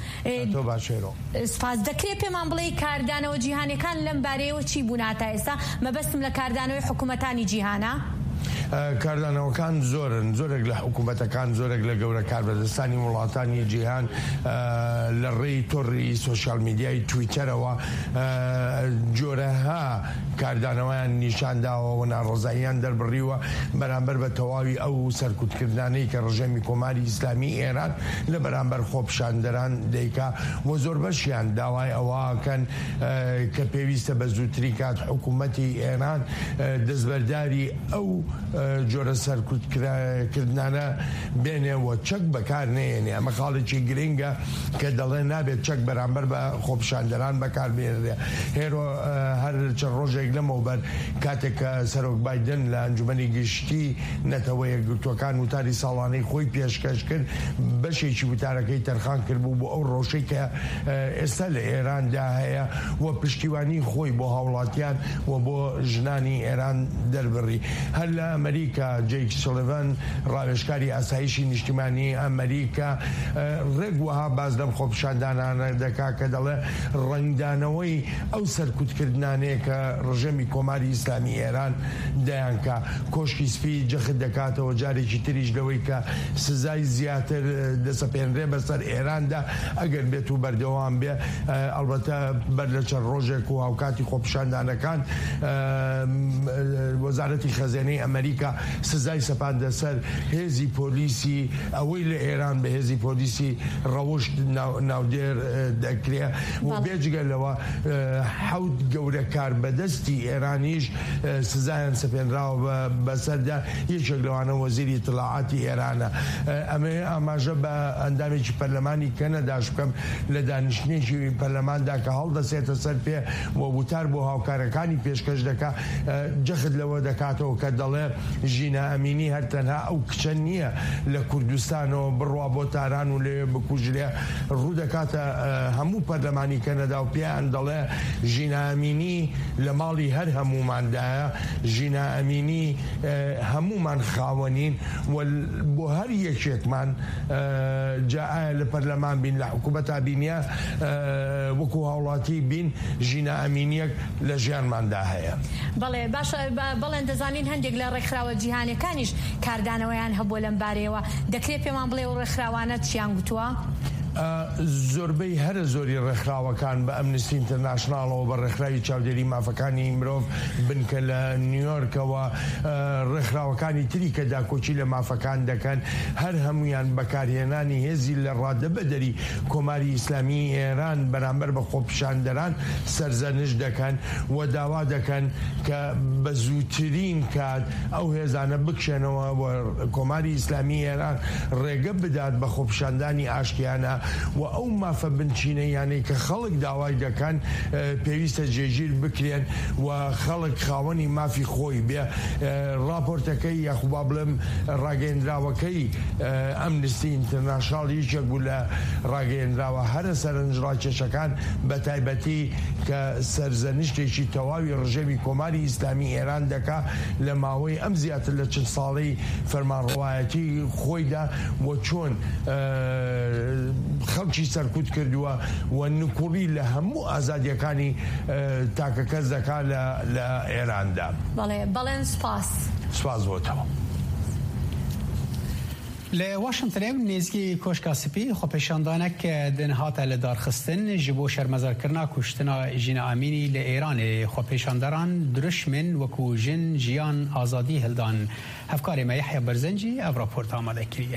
سپاس. دەکرێت پێمان بڵێ کاردانەوە جیهانیەکان لەم بارەیەوە چی بوون تا ئێستا؟ مەبەستم لە کاردانەوەی حکوومەتانی جیهانە؟ کاردانەوەکان زۆرن، زۆرێک لە حکوومەتەکان، زۆرێک لە گەورە کاربەدەستانی وڵاتانی جیهان لە ڕێی تۆڕی سۆشیال میدیای تویتەرەوە جۆرەها کاردانەوەیان نیشانداوە و ناڕۆزاییان دەربڕیوە بەرامبەر بە تەواوی ئەو سەرکوتکردانەی کە ڕژێمی کۆماری ئیسلامی ئێران لە بەرامبەر خۆپیشاندەران دەیکا و زۆر بەشیان داوای ئەوەکەن کە پێویستە بە زووتری کات حکوومەتی ئێران دەستبەرداری ئەو جۆرە سەرکوتکردانە بێنێەوە چەک بەکار نێنێ. ئەمە خاڵێکی گرنگە کە دەڵێ نابێت چەک بەرامبەر بە خۆپیشاندەران بەکاربێنرێ. هێرۆ هەر چەند ڕۆژێک لەمەوبەر کاتێک کە سەرۆک بایدن لە ئەنجومەنی گشتی نەتەوە یەکگرتووەکان وتاری ساڵانەی خۆی پێشکەش کرد، بەشێکی وتارەکەی تەرخان کردبوو بۆ ئەو ڕۆژەی کە ئێستا لە ئێراندا هەیە و پشتیوانی خۆی بۆ هاوڵاتیان و بۆ ژنانی ئێران دەربڕی. هەر لە ئەمریکا جەیک سولیڤان ڕاوێژکاری ئاسایشی نیشتیمانی ئەمریکا ڕێک وەها باز لەم خۆپیشاندانانە دەکا کە دەڵێ ڕەنگدانەوەی ئەو سەرکوتکردانەیە کە ڕژێمی کۆماری ئیسلامی ئێران دەیانکە کۆشکی سپی جەخت دەکاتەوە جارێکی تریش لەوەی کە سزای زیاتر دەسەپێنرێ بەسەر ئێراندا ئەگەر بێت و بەردەوام بێ. ئەلبەتە بەر لە چەند ڕۆژێک و هاوکاتی خۆپیشاندانەکان وەزارەتی خەزانەی ئەمریکا سزای سەپاندە سەر هێزی پۆلیسی ئەوەی لە ئێران بە هێزی پۆلیسی ڕەوشت ناودێر دەکرێ و بێجگە لەوە حەوت گەورە کار بەدەستی ئێرانیش سزایان سەپێنراوە بەسەردا. یەکێک لەوانە وەزیری اطلاعاتی ئێرانە. ئەمە ئاماژە بە ئەندامێکی پەرلەمانی کەنەداش بکەم لە دانیشتنێکی پەرلەماندا کە هەڵدەسێتە سەر پێ و وتار بۆ هاوکارەکانی پێشکەش دەکا جەخت لەوە دەکاتەوە کە دەڵێ ژینا ئەمینی هەر تەنها ئەو کچە نییە لە کوردستانەوە بڕوا بۆ تاران و لێ بکوژرێ. ڕوو دەکاتە هەموو پەرلەمانی کەنەدا و پێیان دەڵێ ژینا ئەمینی لە ماڵی هەر هەموماندایە، ژینا ئەمینی هەمومان خاوەنین و بۆ هەر یەکێکمان جائە لە پەرلەمان بین لە حکوومەتا بینە وەکو هاوڵاتی بین ژینا ئەمینیەک لە ژیانماندا هەیە. بەڵێ باشە بەڵێن دەزانین هەندێک لە ڕێکخراوە جیهانیەکانیش کاردانەوەیان هەبووە لەم بارەیەوە. دەکرێت پێمان بڵێ و ڕێکخراوانە چیان گوتووە؟ زۆربەی هەرە زۆری ڕێکخراوەکان بە ئەمنستی ئینتەرناشناڵەوە بە ڕێکخراوی چاودێری مافەکانی مرۆڤ بنکە لە نیویۆرکەوە ڕێکخراوەکانی تری کە داکۆچی لە مافەکان دەکەن هەر هەمویان بەکارهێنانی هێزی لە ڕادەبەدەری کۆماری ئیسلامی ئێران بەرامبەر بە خۆپیشاندەران سەرزەنش دەکەن و داوا دەکەن کە بە زووترین کات ئەو هێزانە بکشێنەوە کۆماری ئیسلامی ئێران ڕێگە بدات بە خۆپیشاندانی ئاشتیانە و ئەو مافە بنچینەیانەی کە خەڵک داوای دەکەن پێویستە جێگیر بکرێن و خەڵک خاوەنی مافی خۆی بێ. راپۆرتەکەی یاخوبا بڵێم ڕاگەیەندراوەکەی ئەمنستی ئینتەرناشناڵ یەکێک بوو لە ڕاگەیەندراوە هەرە سەرنجڕاکێشەکان بە تایبەتی کە سەرزەنیشتێکی تەواوی ڕژێمی کۆماری ئیسلامی ئێران دەکا لە ماوەی ئەم زیاتر لە چەند ساڵەی فەرمانڕەوایەتی خۆیدا و چۆن خەڵکی سەرکوت کردووە و نکوڕی لە هەموو ئازادیەکانی تاکە کەس دەکا لە ئێراندا. بەڵێن سپاس. سپاس بۆتەوە. لواشنطن نزگی کوشکاسپی خۆپێشاندانێک دنهاتە لە دارخستن ji bo şermezarkirina kuştina jîna Amînî li Îranê xwepêşandaran diriş min wekû jin jiyan azadî hildan. Hevkarê me Yehya Berzencî ev raporta amade kiriye.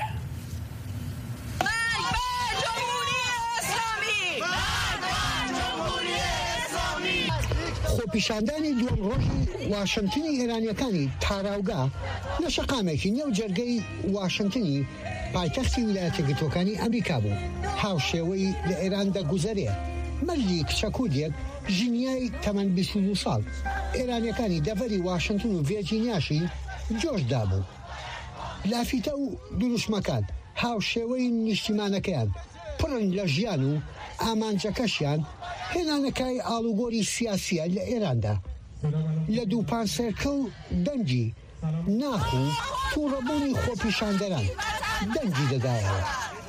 خۆپیشاندانی دووەم ڕۆژی واشنتنی ئێرانیەکانی تاراوگا لە شەقامێکی نێو جەرگەی واشنتنی پایتەختی ویلایەتە یەکگرتووەکانی ئەمریکا بوو. هاوشێوەی لە ئێران دەگوزەرێ مەردی کچەکودێک ژینیای تەمەن 22 ساڵ ئێرانیەکانی دەڤەری واشنتن و ڤێرجینیاشی جۆشدا بوو. لافیتە و دروشمەکان هاوشێوەی نیشتیمانەکەیان پڕن لە ژیان و ئامانجەکەشیان هێنانەکای ئاڵوگۆری سیاسیە لە ئێراندا لە دووپان سێرکەڵ دەنگی ناخ و تووڕەبوونی خۆپیشاندەران دەنگی دەدایەوە.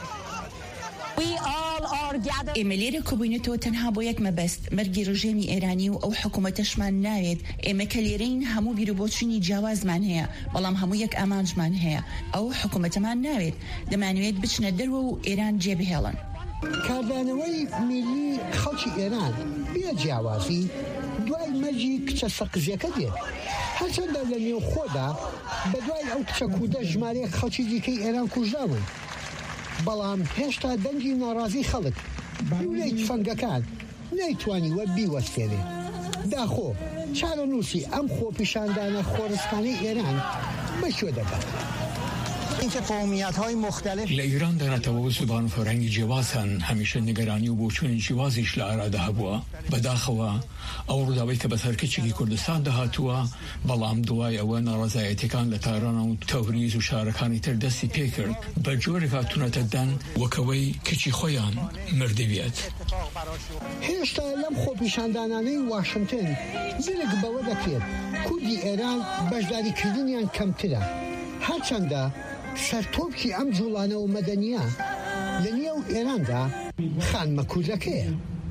ئێمە لێرە کۆبوونەتەوە تەنها بۆ یەک مەبەست مەرگی ڕژێمی ئێرانی و ئەو حکوومەتەشمان ناوێت. ئێمە کە لێرەین هەموو بیرۆبۆچوونی جیاوازمان هەیە بەڵام هەموو یەک ئامانجمان هەیە. ئەو حکوومەتەمان ناوێت دەمانوێت بچنە دەرەوە و ئێران جێبهێڵن. کاردانەوەی میلی خەڵکی ئێران بێ جیاوازی دوای مەرجی کچە سەقزیەکە دێت. هەرچەندە لە نێو خۆدا بە دوای ئەو کچە کودە ژمارەیەک خەڵکی دیکەی ئێران کوژراون بەڵام هێشتا دەنگی ناڕازی خەڵک لولەی تفەنگەکان نەیتوانیوە بیوەستێنێ. داخۆ چارەنووسی ئەم خۆپیشاندانە خۆرسکانەی ئێران بەشوە دەکات. اینکه قومیت‌های مختلف لإيران دەنێتەوە زبان و فەرهەنگی جیاوازن هەمیشە نیگەرانی و بۆچوونی جیاوازیش لە ئارادا هەبووە. بەداخەوە ئەو ڕووداوەی کە بە سەرکەچێکی کوردستان دەهاتووە بەڵام دوای ئەوە ناڕەزایەتیەکان لە تارانە و تەوریز و شارەکانی تر دەستی پێکرد بە جۆرێک هاتوونەتە دەن وەکەوەی کچی خۆیان مردبێت. هێشتا لەم خۆپیشاندانانەی واشنتن زرگ بەوە دەکرێت کوردی ئێران بەشداریکردنیان کەمترە هەرچەندە سەرتۆپکی ئەم جوڵانە و مەدەنیە لە نێو ئێراندا خانمە کوردەکەیە.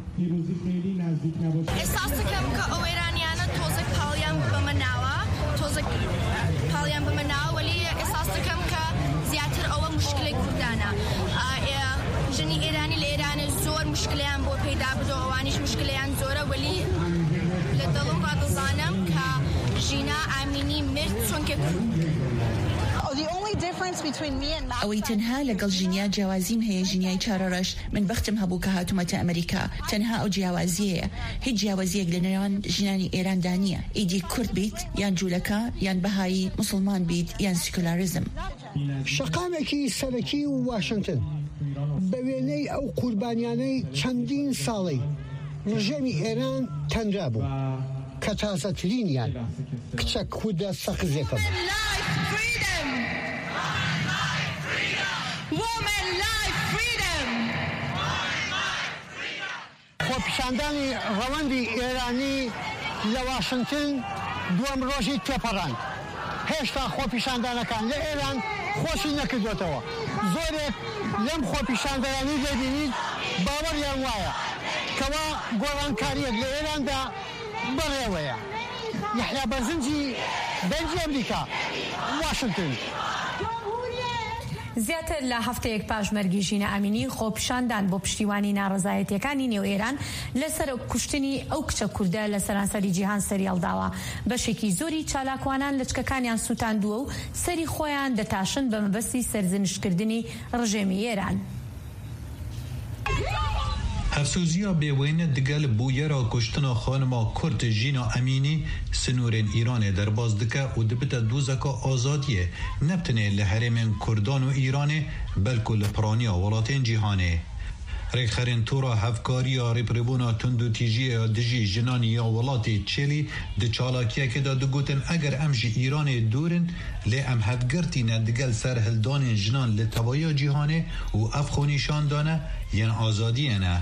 ئێساس دەکەم کە ئەو ئێرانیانە تۆزێک پاڵیان بمەناوە تۆزێک پاڵیان بمەناوە وەلی ئێساس دەکەم کە زیاتر ئەوە مشکلەی کوردانە. ژنی ئێرانی لە ئێرانە زۆر مشکلیان بۆ پەیدا بدۆ ئەوانیش مشکلیان زۆرە وەلی لە دڵم ڕادەزانم کە ژینا ئامینی مرد چونکە ئەوەی تەنها لەگەڵ ژینیا جیاوازیم هەیە ژینیای چارەڕەش من بەختم هەبوو کە هاتوومەتە ئەمریکا تەنها ئەو جیاوازیەیە هیچ جیاوازیەک لە نێوان ژینانی ئێراندا نییە ئیدی کورد بیت یان جوولەکە یان بەهایی موسڵمان بیت یان سیکولاریزم. شەقامێکی سەرەکی و واشنتن بە وێنەی ئەو قوربانیانەی چەندین ساڵەی ڕژێمی ئێران تەنرا بوو کە تازەترینیان کچە کودە سەقزێکە بوو. خۆپیشاندانی ڕەوەندی ئێرانی لە واشنتن دووەم ڕۆژی تێپەڕان هێشتا خۆپیشاندانەکان لە ئێران خۆشی نەکردوێتەوە. زۆرێک لەم خۆپیشاندانانی دەبینید باوەڕیان وایە کەوا گۆڕانکاریەک لە ئێراندا بەڕێوەیە. یەحیا بەرزنجی دەنگی ئەمریکا واشنتن. زیاتر لە هەفتەیەک پاش مەرگی ژینە ئامینی خۆپیشاندان بۆ پشتیوانی ناڕەزایەتیەکانی نێو ئێران لەسەر کوشتنی ئەو کچە کوردە لە سەرانسەری جیهان سەریاڵداوە. بەشێکی زۆری چالاکوانان لەچکەکانیان سوتاندووە و سەری خۆیان دەتاشن بە مەبەستی سەرزنشکردنی ڕژێمی ئێران. هەفسوزیە بێوێنە دگەل بوویەرا کوشتنا خانما کورد ژینا ئەمینی سنورên Îranê derbas dike û dibite dûzeka azadiyê nebtinê li herêmên Kurdan û Îranê belku li piraniya welatên cîhanê. Rêxerên tora hevkariya rêprêbûna tund û tîjiya dijî jinanî ya welatê Çêlî di çalakiyekê de digotin eger em ji Îranê dûrin lê em hevgirtîne digel serhildanên jinan li tevaya cîhanê û ev xwe nîşan dane yên azadiyê ne.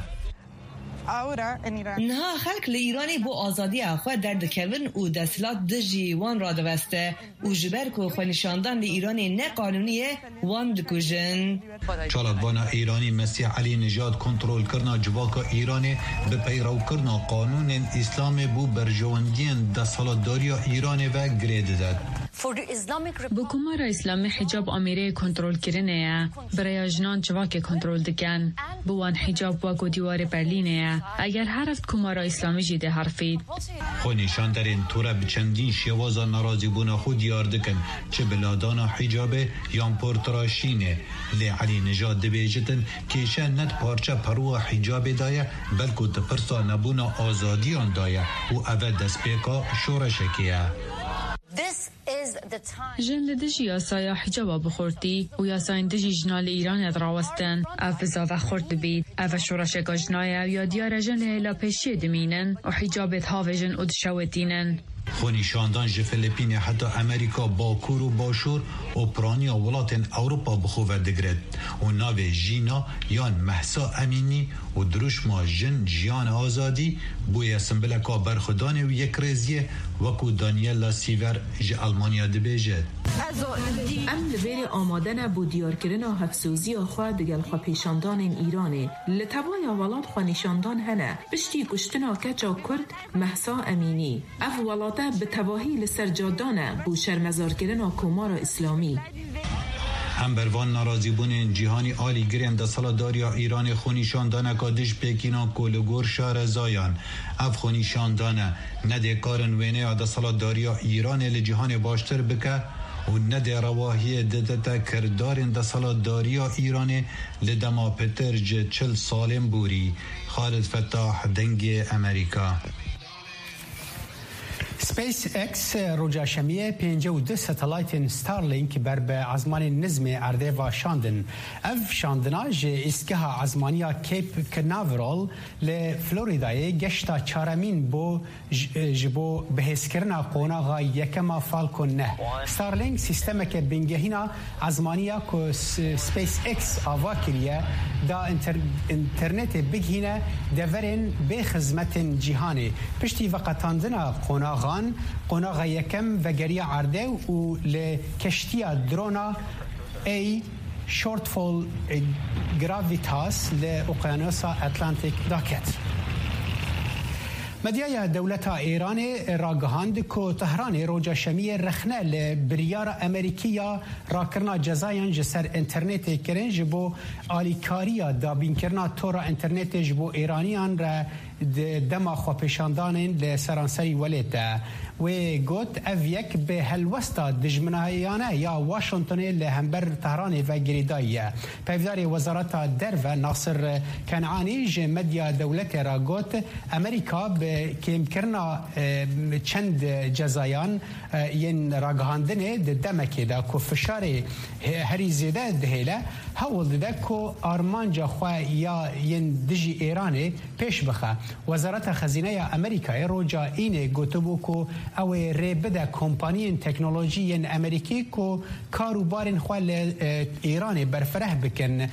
نها خلق لإيراني بو آزادی آخوا دردکوین و دستلات دجی وان را دوسته و جبر که خوانشاندن لإيراني نه قانونیه وان دکوژن. چالکبانا ایرانی مسیح علی نژاد کنترل کرنا جواکا ایرانی به پیرو کرنا قانون اسلام بو برجواندین دستالات داریا ایرانی و گرید داد. بکومار اسلامی حجاب آمیره کنترل کرنه برای جنان جواک کنترل دکن بوان حجاب واگو دیوار برلینه اگر هرفت کمار اسلامی جیده حرفید خونیشان در این طور بچندین شوازا نرازی بونا خود دیار دکن چه بلادانا حجابه یان پورتراشینه لی علی نجات دبیجتن کیشه ند پارچه پروا حجاب دایه بلکو دپرسا نبونا آزادیان دایه و اول دست بیکا شورشکیه جن دجی یاسایا حجاب بخورتی و یاساین دجی جنال ایران ادراوستن افزا و خورد بید اف شورش گجنای یا دیار جن لیلا پیشی دمینن و حجابت هاوجن ادشوتینن خونیشاندان جه فلیپین حتی امریکا باکور و باشور و پرانیا ولاتن اوروپا بخواه دگرد و ناو جینا یان محسا امینی و دروشما جن جیان آزادی بوی سنبلکا برخدانه و یک ریزیه وکو دانیلا سیور جه المانیا دبیجد ام لبیر آمادن بو دیار کرنا حفظوزی خواه دگل خواه پیشاندان ایرانه لطبای ولاد خواه نشاندان هنه بشتی کشتنا کچا کرد محسا امینی اف ولاده به تباهی لسر جادانه بو شرمزار کرنا کمار اسلامی هم بروان ناراضی بون جهانی آلی گرین ده سالداریا ایران خونیشاندانه کادش پیکینا کولگور شهر زایان اف خونیشاندانه نده کارن وینه ده سالداریا ایران لجهان باشتر بکه و نده رواهی ددتا کردارن ده سالداریا ایران لدما پترج 40 سالم بوری خالد فتاح دنگ امریکا سپیس اکس روجا شمیه 52 ستالایت ستارلینک بر به عزمان نظم ارده و شاندن اف شاندنا جه اسکها عزمانیا کیپ کناورال لفلوریدای گشتا چارمین بو جبو بهسکرنا قوناغا یکما فالکون نه ستارلینک سیستم که بنگهینا عزمانیا کو سپیس اکس آوا کریه دا انترنت بگهینه دورن به خدمت جهانی پشتی وقتاندنا قوناغا یکم و گریه عرده و لکشتیا درونا ای شورتفول گراویتاس لأقیانوس اتلانتیک داکت مدیای دولت ایران راگهاند کو تهران روجا شمی رخنه لبریار امریکیا راکرنا جزایان جسر انترنت کرن جبو آلیکاریا دابین کرنا تورا انترنت جبو ایرانیان را دما خوپشاندانین لسرانسری ولیتا و گوت اویک به هلوستا دجمنایانه یا واشنطن لهمبر تهران و گریدایه پیودار وزارت در و ناصر کنعانی ج مدیا دولت را گوت امریکا به کم کرنا چند جزایان ین راگهاندنه دمکی دا کو فشار هری زیده دهیله هول ده کو آرمانجا خواه یا ین دجی ایرانه پیش بخه وزارت خزینه امریکای روجا اینه گوتبو کو او ریبده کمپانین تکنولوژی امریکی کو کاروبارین خوال ایران برفره بکن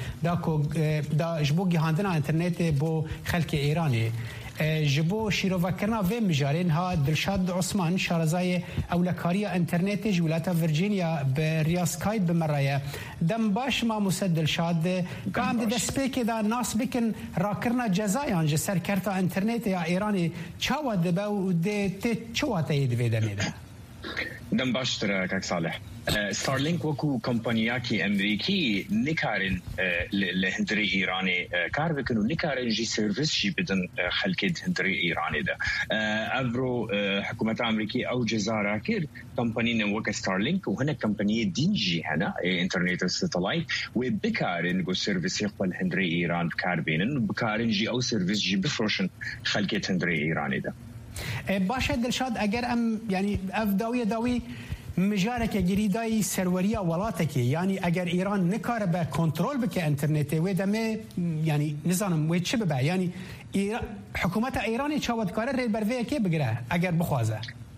دا جبو گیهاندنا انترنت بو خلق ایرانی جبو شیروکرنا و مجارین ها دلشاد عثمان شارزای اولکاری انترنت جولات ورجینیا به ریاسکای بمرایه دم باش ما مسد دلشاد کام د سپیک دا ناس بکن راکرنا جزایان ج سرکرتا انترنت یا ایرانی چاوا دبو د ت چواته یدویدنه دم باشتر کاک صالح ستارلینک وکو کمپانیاکی امریکی نکارن لهندری ایرانی کار بکنو نکارن جی سرویس جی بدن خلقید هندری ایرانی ده ابرو حکومت امریکی او جزارا کر کمپانی وک ستارلینک و هنه کمپانی دین جی هنه انترنت ستالایت و بکارن گو سرویس یقبل هندری ایران بکار بینن بکارن جی او سرویس جی بفروشن خلقید هندری ایرانی ده باشه دلشاد اگر ام یعنی اف داوی مجارك جريداي سرورية ولاتك يعني اگر ایران نکاره به کنترل بکه انترنت و دمه يعني نظام و چه ببع يعني حکومت ایرانی چاود کاره ری بروی کی بگیره اگر بخوازه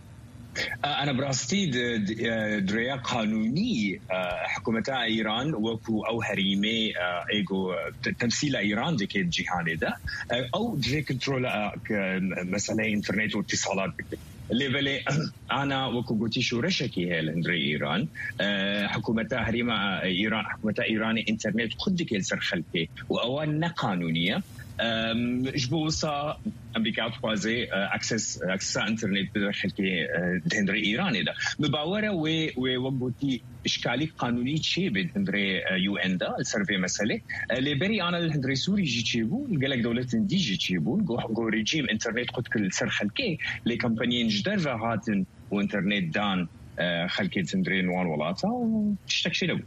أنا براستي دريا قانوني حكومة إيران وكو أو هريمة إيجو تمثيل إيران ديك الجهان ده أو دري كنترول مثلا إنترنت واتصالات ليفلي أنا وكو قلتي شو رشكي هي لندري إيران حكومة هريمة إيران حكومة إيران إنترنت خدك السر خلفي وأوان قانونية جبوسا امريكا توازي اكسس انترنت بدخلكي دهندري ايراني ده مباوره ووقتي اشكالي قانوني تشي بدهندري يو ان ده السيرفي مساله ليبري انا الهندري سوري جي تشيبو قالك دوله دي جي تشيبو جو ريجيم انترنت قد كل سر خلكي لي كومبانيين جدر هاتن وانترنت دان خلكي تندري نوان ولاتا وتشتكشي له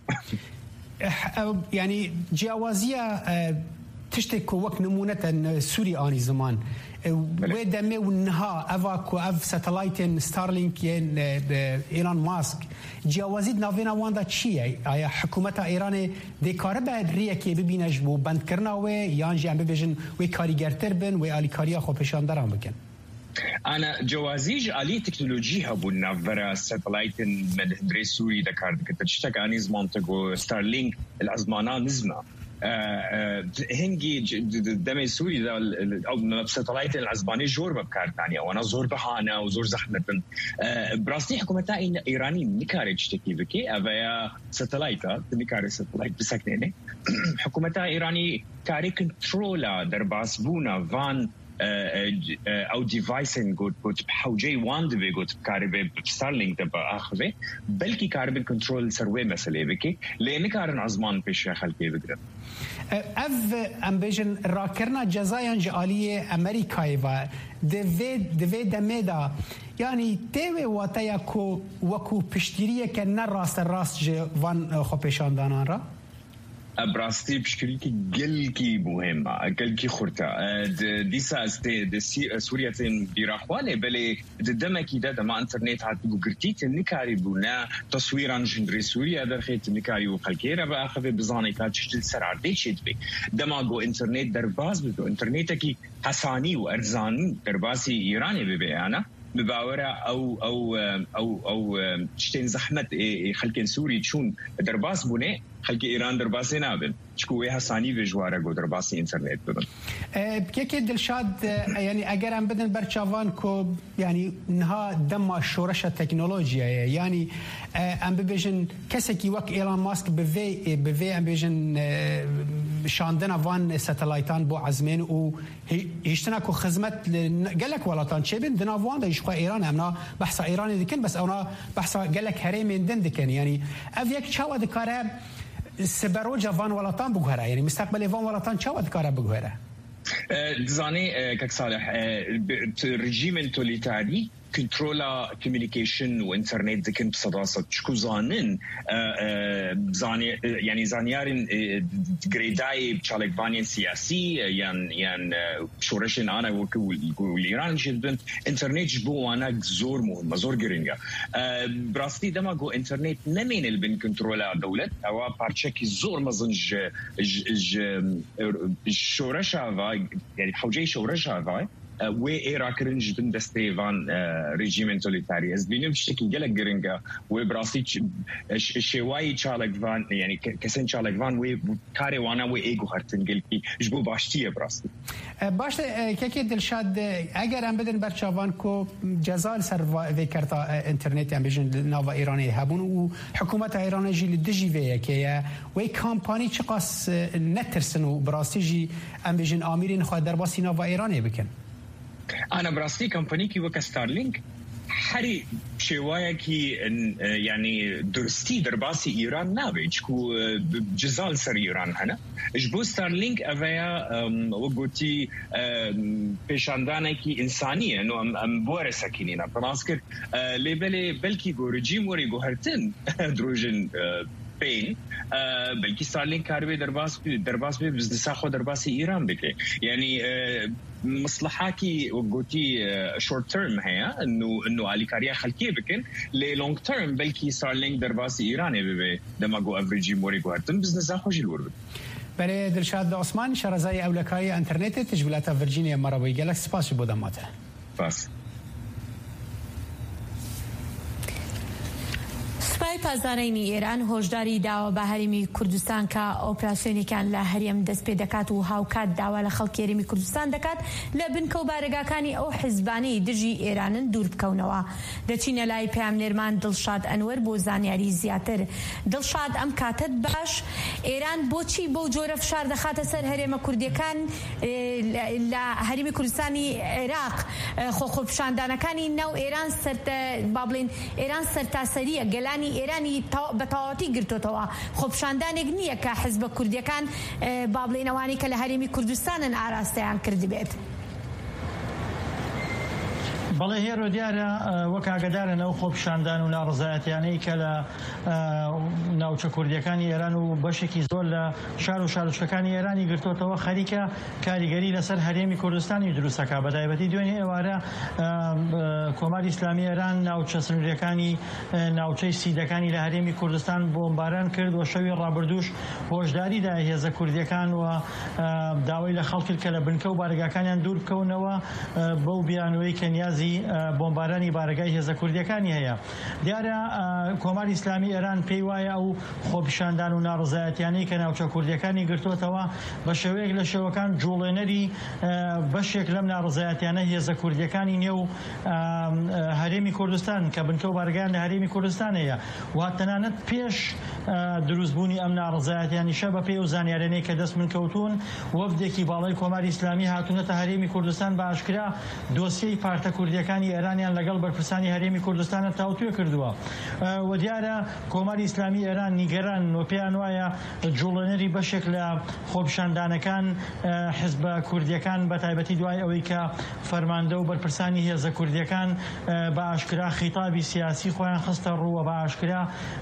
يعني جوازيه تشتك وقت نمونة سوري آني زمان ودمي والنها أفاكو أف ساتلايتين ستارلينك ين إيلون ماسك جوازيد نافينا واندا تشيء أي حكومة إيران دي كاربا ريكي ببينج بو بند كرنا و يانجي عم ببيجن وكاريجر تربن وآلي كاريا خو بشان درام بكن أنا جوازيج آلي تكنولوجيها بونا فرا ساتلايتين من هندري سوري دكار تشتك آني زمان تقو ستارلينك الأزمانا نزمة هنجي دمي سوري ده او ساتلايت العزباني جور بكار ثانيه وانا زور بهانا وزور زحمه براسني حكومتها ايراني نكارج تكي بكي افيا ساتلايتا نكارج ساتلايت بسكنه حكومتها ايراني كاري كنترولا درباس بونا فان او ديفايسن قلت بحوجي واند بي قلت كاربي ستارلينك دبا اخذه بلكي كاربي كنترول سروي مساله بكي لان كارن عزمان بيش خلكي بقدر اف امبيجن راكرنا جزايا جاليه امريكاي و دفي دميدا يعني تيوي واتايا كو وكو بشتريه كان راست فان خوبيشان دانارا براستي بشكلكي قلكي مهمة قلكي خورتا ديسا سوريا بيراخوالي بلي دمكي دا ما انترنت عاتبو قرتيت النكاري بونا تصويرا جندري سوريا درخيت النكاري وقلكيرا بأخذ بزاني كات تشتل سرعة ديشت بي دماغو انترنت درباز بدو انترنتكي حساني وارزاني درباسي ايراني ببي انا مباورة أو تشتين زحمة خلكين سوري تشون درباس بني خلكي إيران درباسي نابن شكوه حساني في جوارة جو درباسي إنترنت بدن بكيكي دلشاد يعني أجر أم بدن برشافان كو يعني نها دم شورشة تكنولوجيا يعني أم ببيجن كسكي وك إيلون ماسك بفي أم بيجن شاندنا فان ساتلايتان بو عزمين و يشتناكو خدمت قالك ولاتان شبن دنا فان ده يشقى إيران أمنا بحث إيراني دكين بس أنا بحث قالك هريمين دن دكين يعني أفيك شاو دكاره سبروجا فان ولاتان بقهرة يعني مستقبل فان ولاتان شاو دكاره بقهرة زاني كك صالح رجيم توليتاري كنترولا كوميونيكيشن وانترنت ذكن بصداسة شكو زانن زاني يعني زانيارن جريداي بشالك فانين سياسي يعني شورشن أنا والإيران جدا انترنت جبو أنا زور مهم زور جرينجا براستي دما جو انترنت نمين البن كنترولا دولة أو بارشكي زور مزنج شورشها يعني حوجي شورشها فاي وإيرا كرنج بن دستيفان ريجيم توليتاري از بينم شكل جلك جرينجا وبراسي شواي شالك فان يعني كسن شالك فان وكاري وانا وإيجو هرتن جلكي جبو باشتيه براسي باش كيكي دلشاد اگر ام بدن برچاوان کو جزال سر ذكرتا انترنت ام بيجن نوفا ايراني هبون وحكومه ايران جي لدجي في كيا وي كامباني چقاس نترسنو براسيجي ام بيجن اميرين خو درباسي نوفا ايراني بكن أنا براستي كمباني كي وك ستارلينك حري شوايا كي يعني درستي درباسي إيران نابج كو جزال سر إيران هنا جبو ستارلينك أفيا وقوتي بيشاندانا كي إنسانية إنه أم بوارة ساكنين براسكر لبلي بلكي جو رجيم وري جو هرتن دروجن بين بلكي ستارلينك كاربي درباس بزنس خو درباسي إيران بكي يعني مصلحاكي وقوتي شورت تيرم هي انه علي كاريا خلكي بكن لي لونج تيرم بلكي ستارلينك درباسي ايراني ببي دماغو افريجي موري غارتن بزنس اخوجي الورد برای دلشاد عثمان شرزای اولکای انترنت تجویلات ورجینیا مرابی گلکس سپاس بودماته سپاس سوپای پازارەینی ئێران هۆشداری داوە بە هەرێمی کوردستان کە ئۆپراسیۆنێکیان لە هەرێم دەست پێ دەکات و هاوکات داوا لە خەڵکی هەرێمی کوردستان دەکات لە بنکە و بارگاکانی ئەو حیزبانەی دژی ئێرانن دوور بکەونەوە. دەچینە لای پامنێرمان دڵشاد ئەنوەر بۆ زانیاری زیاتر. دڵشاد ئەم کاتت باش ئێران بۆچی بۆ جۆرە فشار دەخاتە سەر هەرێمە کوردیەکان لە هەرێمی کوردستانی عێراق خۆخۆپشاندانەکانی ناو ئێران با بڵێن ئێران سەرتاسەریە گەلانی ئێرانی بە تەواوەتی گرتوتەوە خۆپشاندانێک نییە کە حیزبە کوردیەکان با بڵێن ئەوانەی کە لە هەرێمی کوردستانن ئاراستەیان کردبێت. بەڵێ هێرۆ دیارە وەک ئاگادارن ئەو خۆپیشاندان و ناڕزایەتیانەی کە لە ناوچە کوردیەکانی ئێران و بەشێکی زۆر لە شار و شارچکەکانی ئێرانی گرتوتەوە خەریکە کاریگەری لەسەر هەرێمی کوردستانی دروستەکە. بەتایبەتی دوێنێ ئێوارە کۆماری ئیسلامی ئێران ناوچە سنوورەکانی ناوچەی سیدەکانی لە هەرێمی کوردستان بۆمباران کرد و شەوی ڕابردووش هۆشداریدا هێزە کوردیەکان و داوای لە خەڵکی کە لە بنکە و بارگاکانیان دوور بکەونەوە بەو بیانوەی کە نیازی بۆمبارانی بارگای هێزە کوردیەکانی هەیە. دیارە کۆماری ئیسلامی ئێران پێی وایە ئەو خۆپیشاندان و ناڕزایەتیانەی کە ناوچە کوردیەکانی گرتوتەوە بە شێوەیەک لە شێوەکان جوڵێنەری بەشێک لەم ناڕزایەتیانە هێزە کوردیەکانی نێو هەرێمی کوردستان کە بنکە و بارگایان لە هەرێمی کوردستان هەیە و تەنانەت پێش دروستبوونی ئەم ناڕزایەتیانیشە بە پێی و زانیارانەی کە دەست من کەوتون وەفدێکی باڵای کۆماری ئیسلامی هاتوونەتە هەرێمی کوردستان بە ئاشکرا دۆسیەی پارتە کوردیەکانی ئێرانیان لەگەڵ بەرپرسانی هەرێمی کوردستانە تاوتوێ کردووە و دیارە کۆماری ئیسلامی ئێران نیگەران و پێیان وایە جوڵێنەری بەشێک لە خۆپیشاندانەکان حیزبە کوردیەکان بە تایبەتی دوای ئەوەی کە فەرماندە و بەرپرسانی هێزە کوردیەکان بە ئاشکرا خیتابی سیاسی خۆیان خستە ڕووە بە ئاشکرا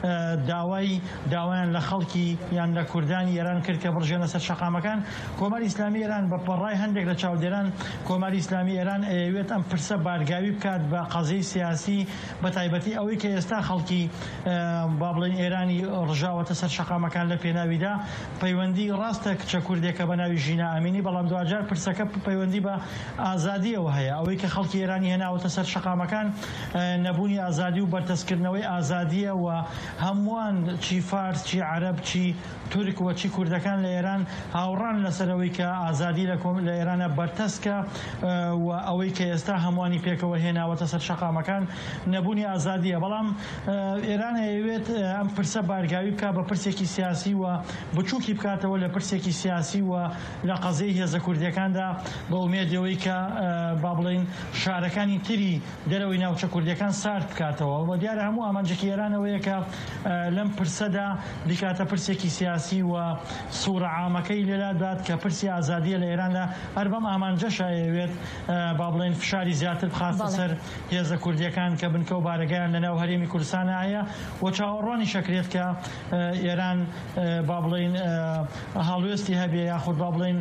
داوایان لە خەڵکی یان لە کوردانی ئێران کرد کە بڕژێنە سەر شەقامەکان. کۆماری ئیسلامی ئێران بە پەڕای هەندێک لە چاودێران کۆماری ئیسلامی ئێران ئەوێت ئەم پرسە بارگاوی بکات بە قەزەی سیاسی بە تایبەتی ئەوەی کە ئێستا خەڵکی با بڵێن ئێرانی ڕژاوەتە سەر شەقامەکان لە پێناویدا پەیوەندی ڕاستە کچە کوردێکە بە ناوی ژینە ئامینی بەڵام دوجار پرسەکە پەیوەندی بە ئازادیەوە هەیە. ئەوەی کە خەڵکی ئێرانی هێناوەتە سەر شەقامەکان نەبوونی ئازادی و بەرتەسکردنەوەی ئازادیە و هەمووان چی فارس چی عەرەب چی تورک و چی کوردەکان لە ئێران هاوڕان لەسەرەوەی کە ئازادی لە ئێرانە بەرتەسکە و ئەوەی کە ئێستا هەمووانی پێکەوە هێناوەتە سەر شەقامەکان نەبوونی ئازادیە. بەڵام ئێران ئەوێت ئەم پرسە بارگاوی بکات بە پرسێکی سیاسی و بچووکی بکاتەوە لە پرسێکی سیاسی و لە قەزەی هێزە کوردیەکاندا بە ئومێدەوەی کە با بڵێن شارەکانی تری دەرەوەی ناوچە کوردیەکان سارد بکاتەوە و دیارە هەموو ئامانجێکی ئێرانەوەیە کە لەم پرسەدا بیکاتە پرسێکی سیاسی و سوورە عامەکەی لێلا دات کە پرسی ئازادیە لە ئێراندا هەر بەم ئامانجەشە ئەوێت با بڵێن فشاری زیاتر بخاتە سەر هێزە کوردیەکان کە بنکە و بارگایان لەناو هەرێمی کوردستانە هەیە و چاوەڕوانی شەکرێت کە ئێران با بڵێن هەڵوێستی هەبێ یاخود با بڵێن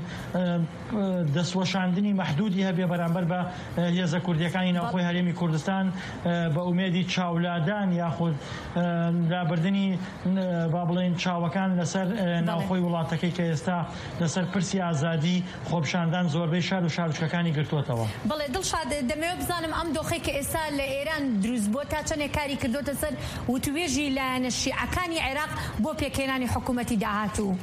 دەستوەشاندنی مەحدودی هەبێ بەرامبەر بە هێزە کوردیەکانی ناوخۆی هەرێمی کوردستان بە ئومێدی چاولادان یاخود لابردنی با بڵێن چاوەکان لەسەر ناوخۆی وڵاتەکەی کە ئێستا لەسەر پرسی ئازادی خۆپیشاندان زۆربەی شار و شارچکەکانی گرتوتەوە. بەڵێ دڵشاد دەمەوێت بزانم ئەم دۆخەی کە ئێستا لە ئێران دروست بۆ تا چەندێک کاری کردوتە سەر وتوێژی لایەنە شیعەکانی عێراق بۆ پێکهێنانی حکوومەتی داهاتوو.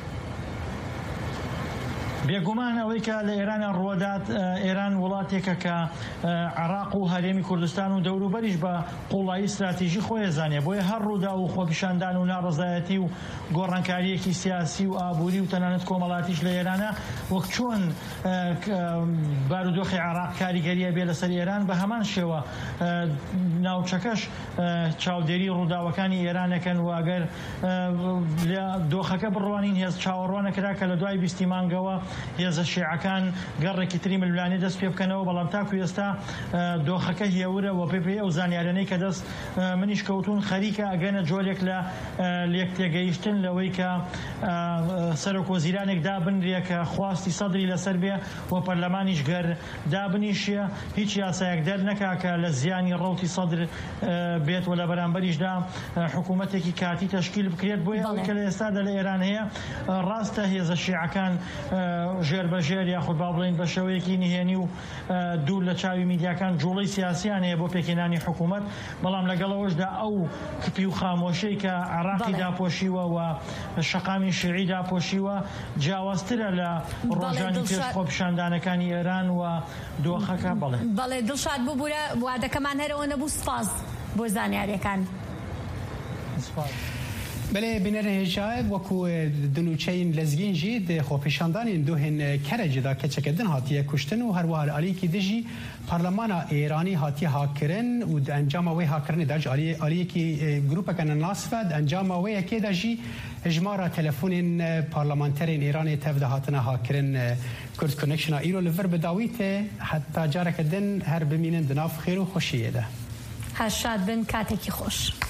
بێگومان ئەوەی کە لە ئێرانە ڕوەدات ئێران وڵاتێکە کە عێراق و هەرێمی کوردستان و دەوروبەریش بە قوڵایی استراتیژی خۆی زانێ بۆیە هەر ڕوودا و خۆپیشاندان و ناڕزایەتی و گۆڕانکاریەکی سیاسی و ئابووری و تەنانەت کۆمەڵاتیش لە ئێرانە وەک چۆن بارودۆخی عێراق کاریگەریە بێ لەسەر ئێران بە هەمان شێوە ناوچەکەش چاودێری ڕووداوەکانی ئێرانەکەن و ئەگەر لە دۆخەکە بڕوانین هێز چاوەڕوانەکرا کە لە دوای 20 مانگەوە هێزە شیعەکان گەڕێکی تری ملوانی دەست پێ بکەنەوە بەڵام تاکو ئێستا دۆخەکە هێورە و پێ ئەو زانیارانەی کە دەست منیش کەوتون خەریکە ئەگەنە جۆلێک لە لێک تێگەیشتن لەوەی کە سەرۆکوەزیرانێک دابنرێ کە خواستی سەدری لەسەر بێ و پەرلەمانیش گەر دابنیشیە هیچ یاسایەک دەر نەکا کە لە زیانی ڕەوتی سەدر بێت و لە بەرامبەریشدا حکوومەتێکی کاتی تەشکیل بکرێت بۆی ئەوەی کە لە ئێستادا لە ئێران هەیە ڕاستە هێزە شیعەکان ژێربەژێر یاخود با بڵین بە شێوەیەکی نهێنی و دوور لە چاوی میدیاکان جوڵەی سیاسیان هەیە بۆ پێکێنانی حکوومەت بەڵام لەگەڵەوەشدا ئەو کپی و خامۆشەی کە عراقی داپۆشیوە و شەقامی شیعی داپۆشیوە جیاوازترە لە ڕۆژانی پێش خۆپیشاندانەکانی ئێران و دۆخەکە. بەڵێ دڵشاد ببوورە وادەکەمان هەرەوە نەبوو. سپاس بۆ زانیاریەکان. بله بینر هجای وکو دنوچین لزگین جید خۆپیشاندان دوهن کرج دا کچکدن هاتیه کشتن و هر وهر علی کی دجی پارلمان ایرانی هاتیه هاکرن و انجام وی هاکرن دج علی کی گروپ کن ناسفد انجام وی کی دجی اجماع تلفن پارلمانترین ایرانی تفده هاتنه هاکرن کرد کنکشن ایرو لور بداویت حتی جارکدن هر بمینن دناف خیر و خوشیه ده. هر شاد بن کاتکی خوش.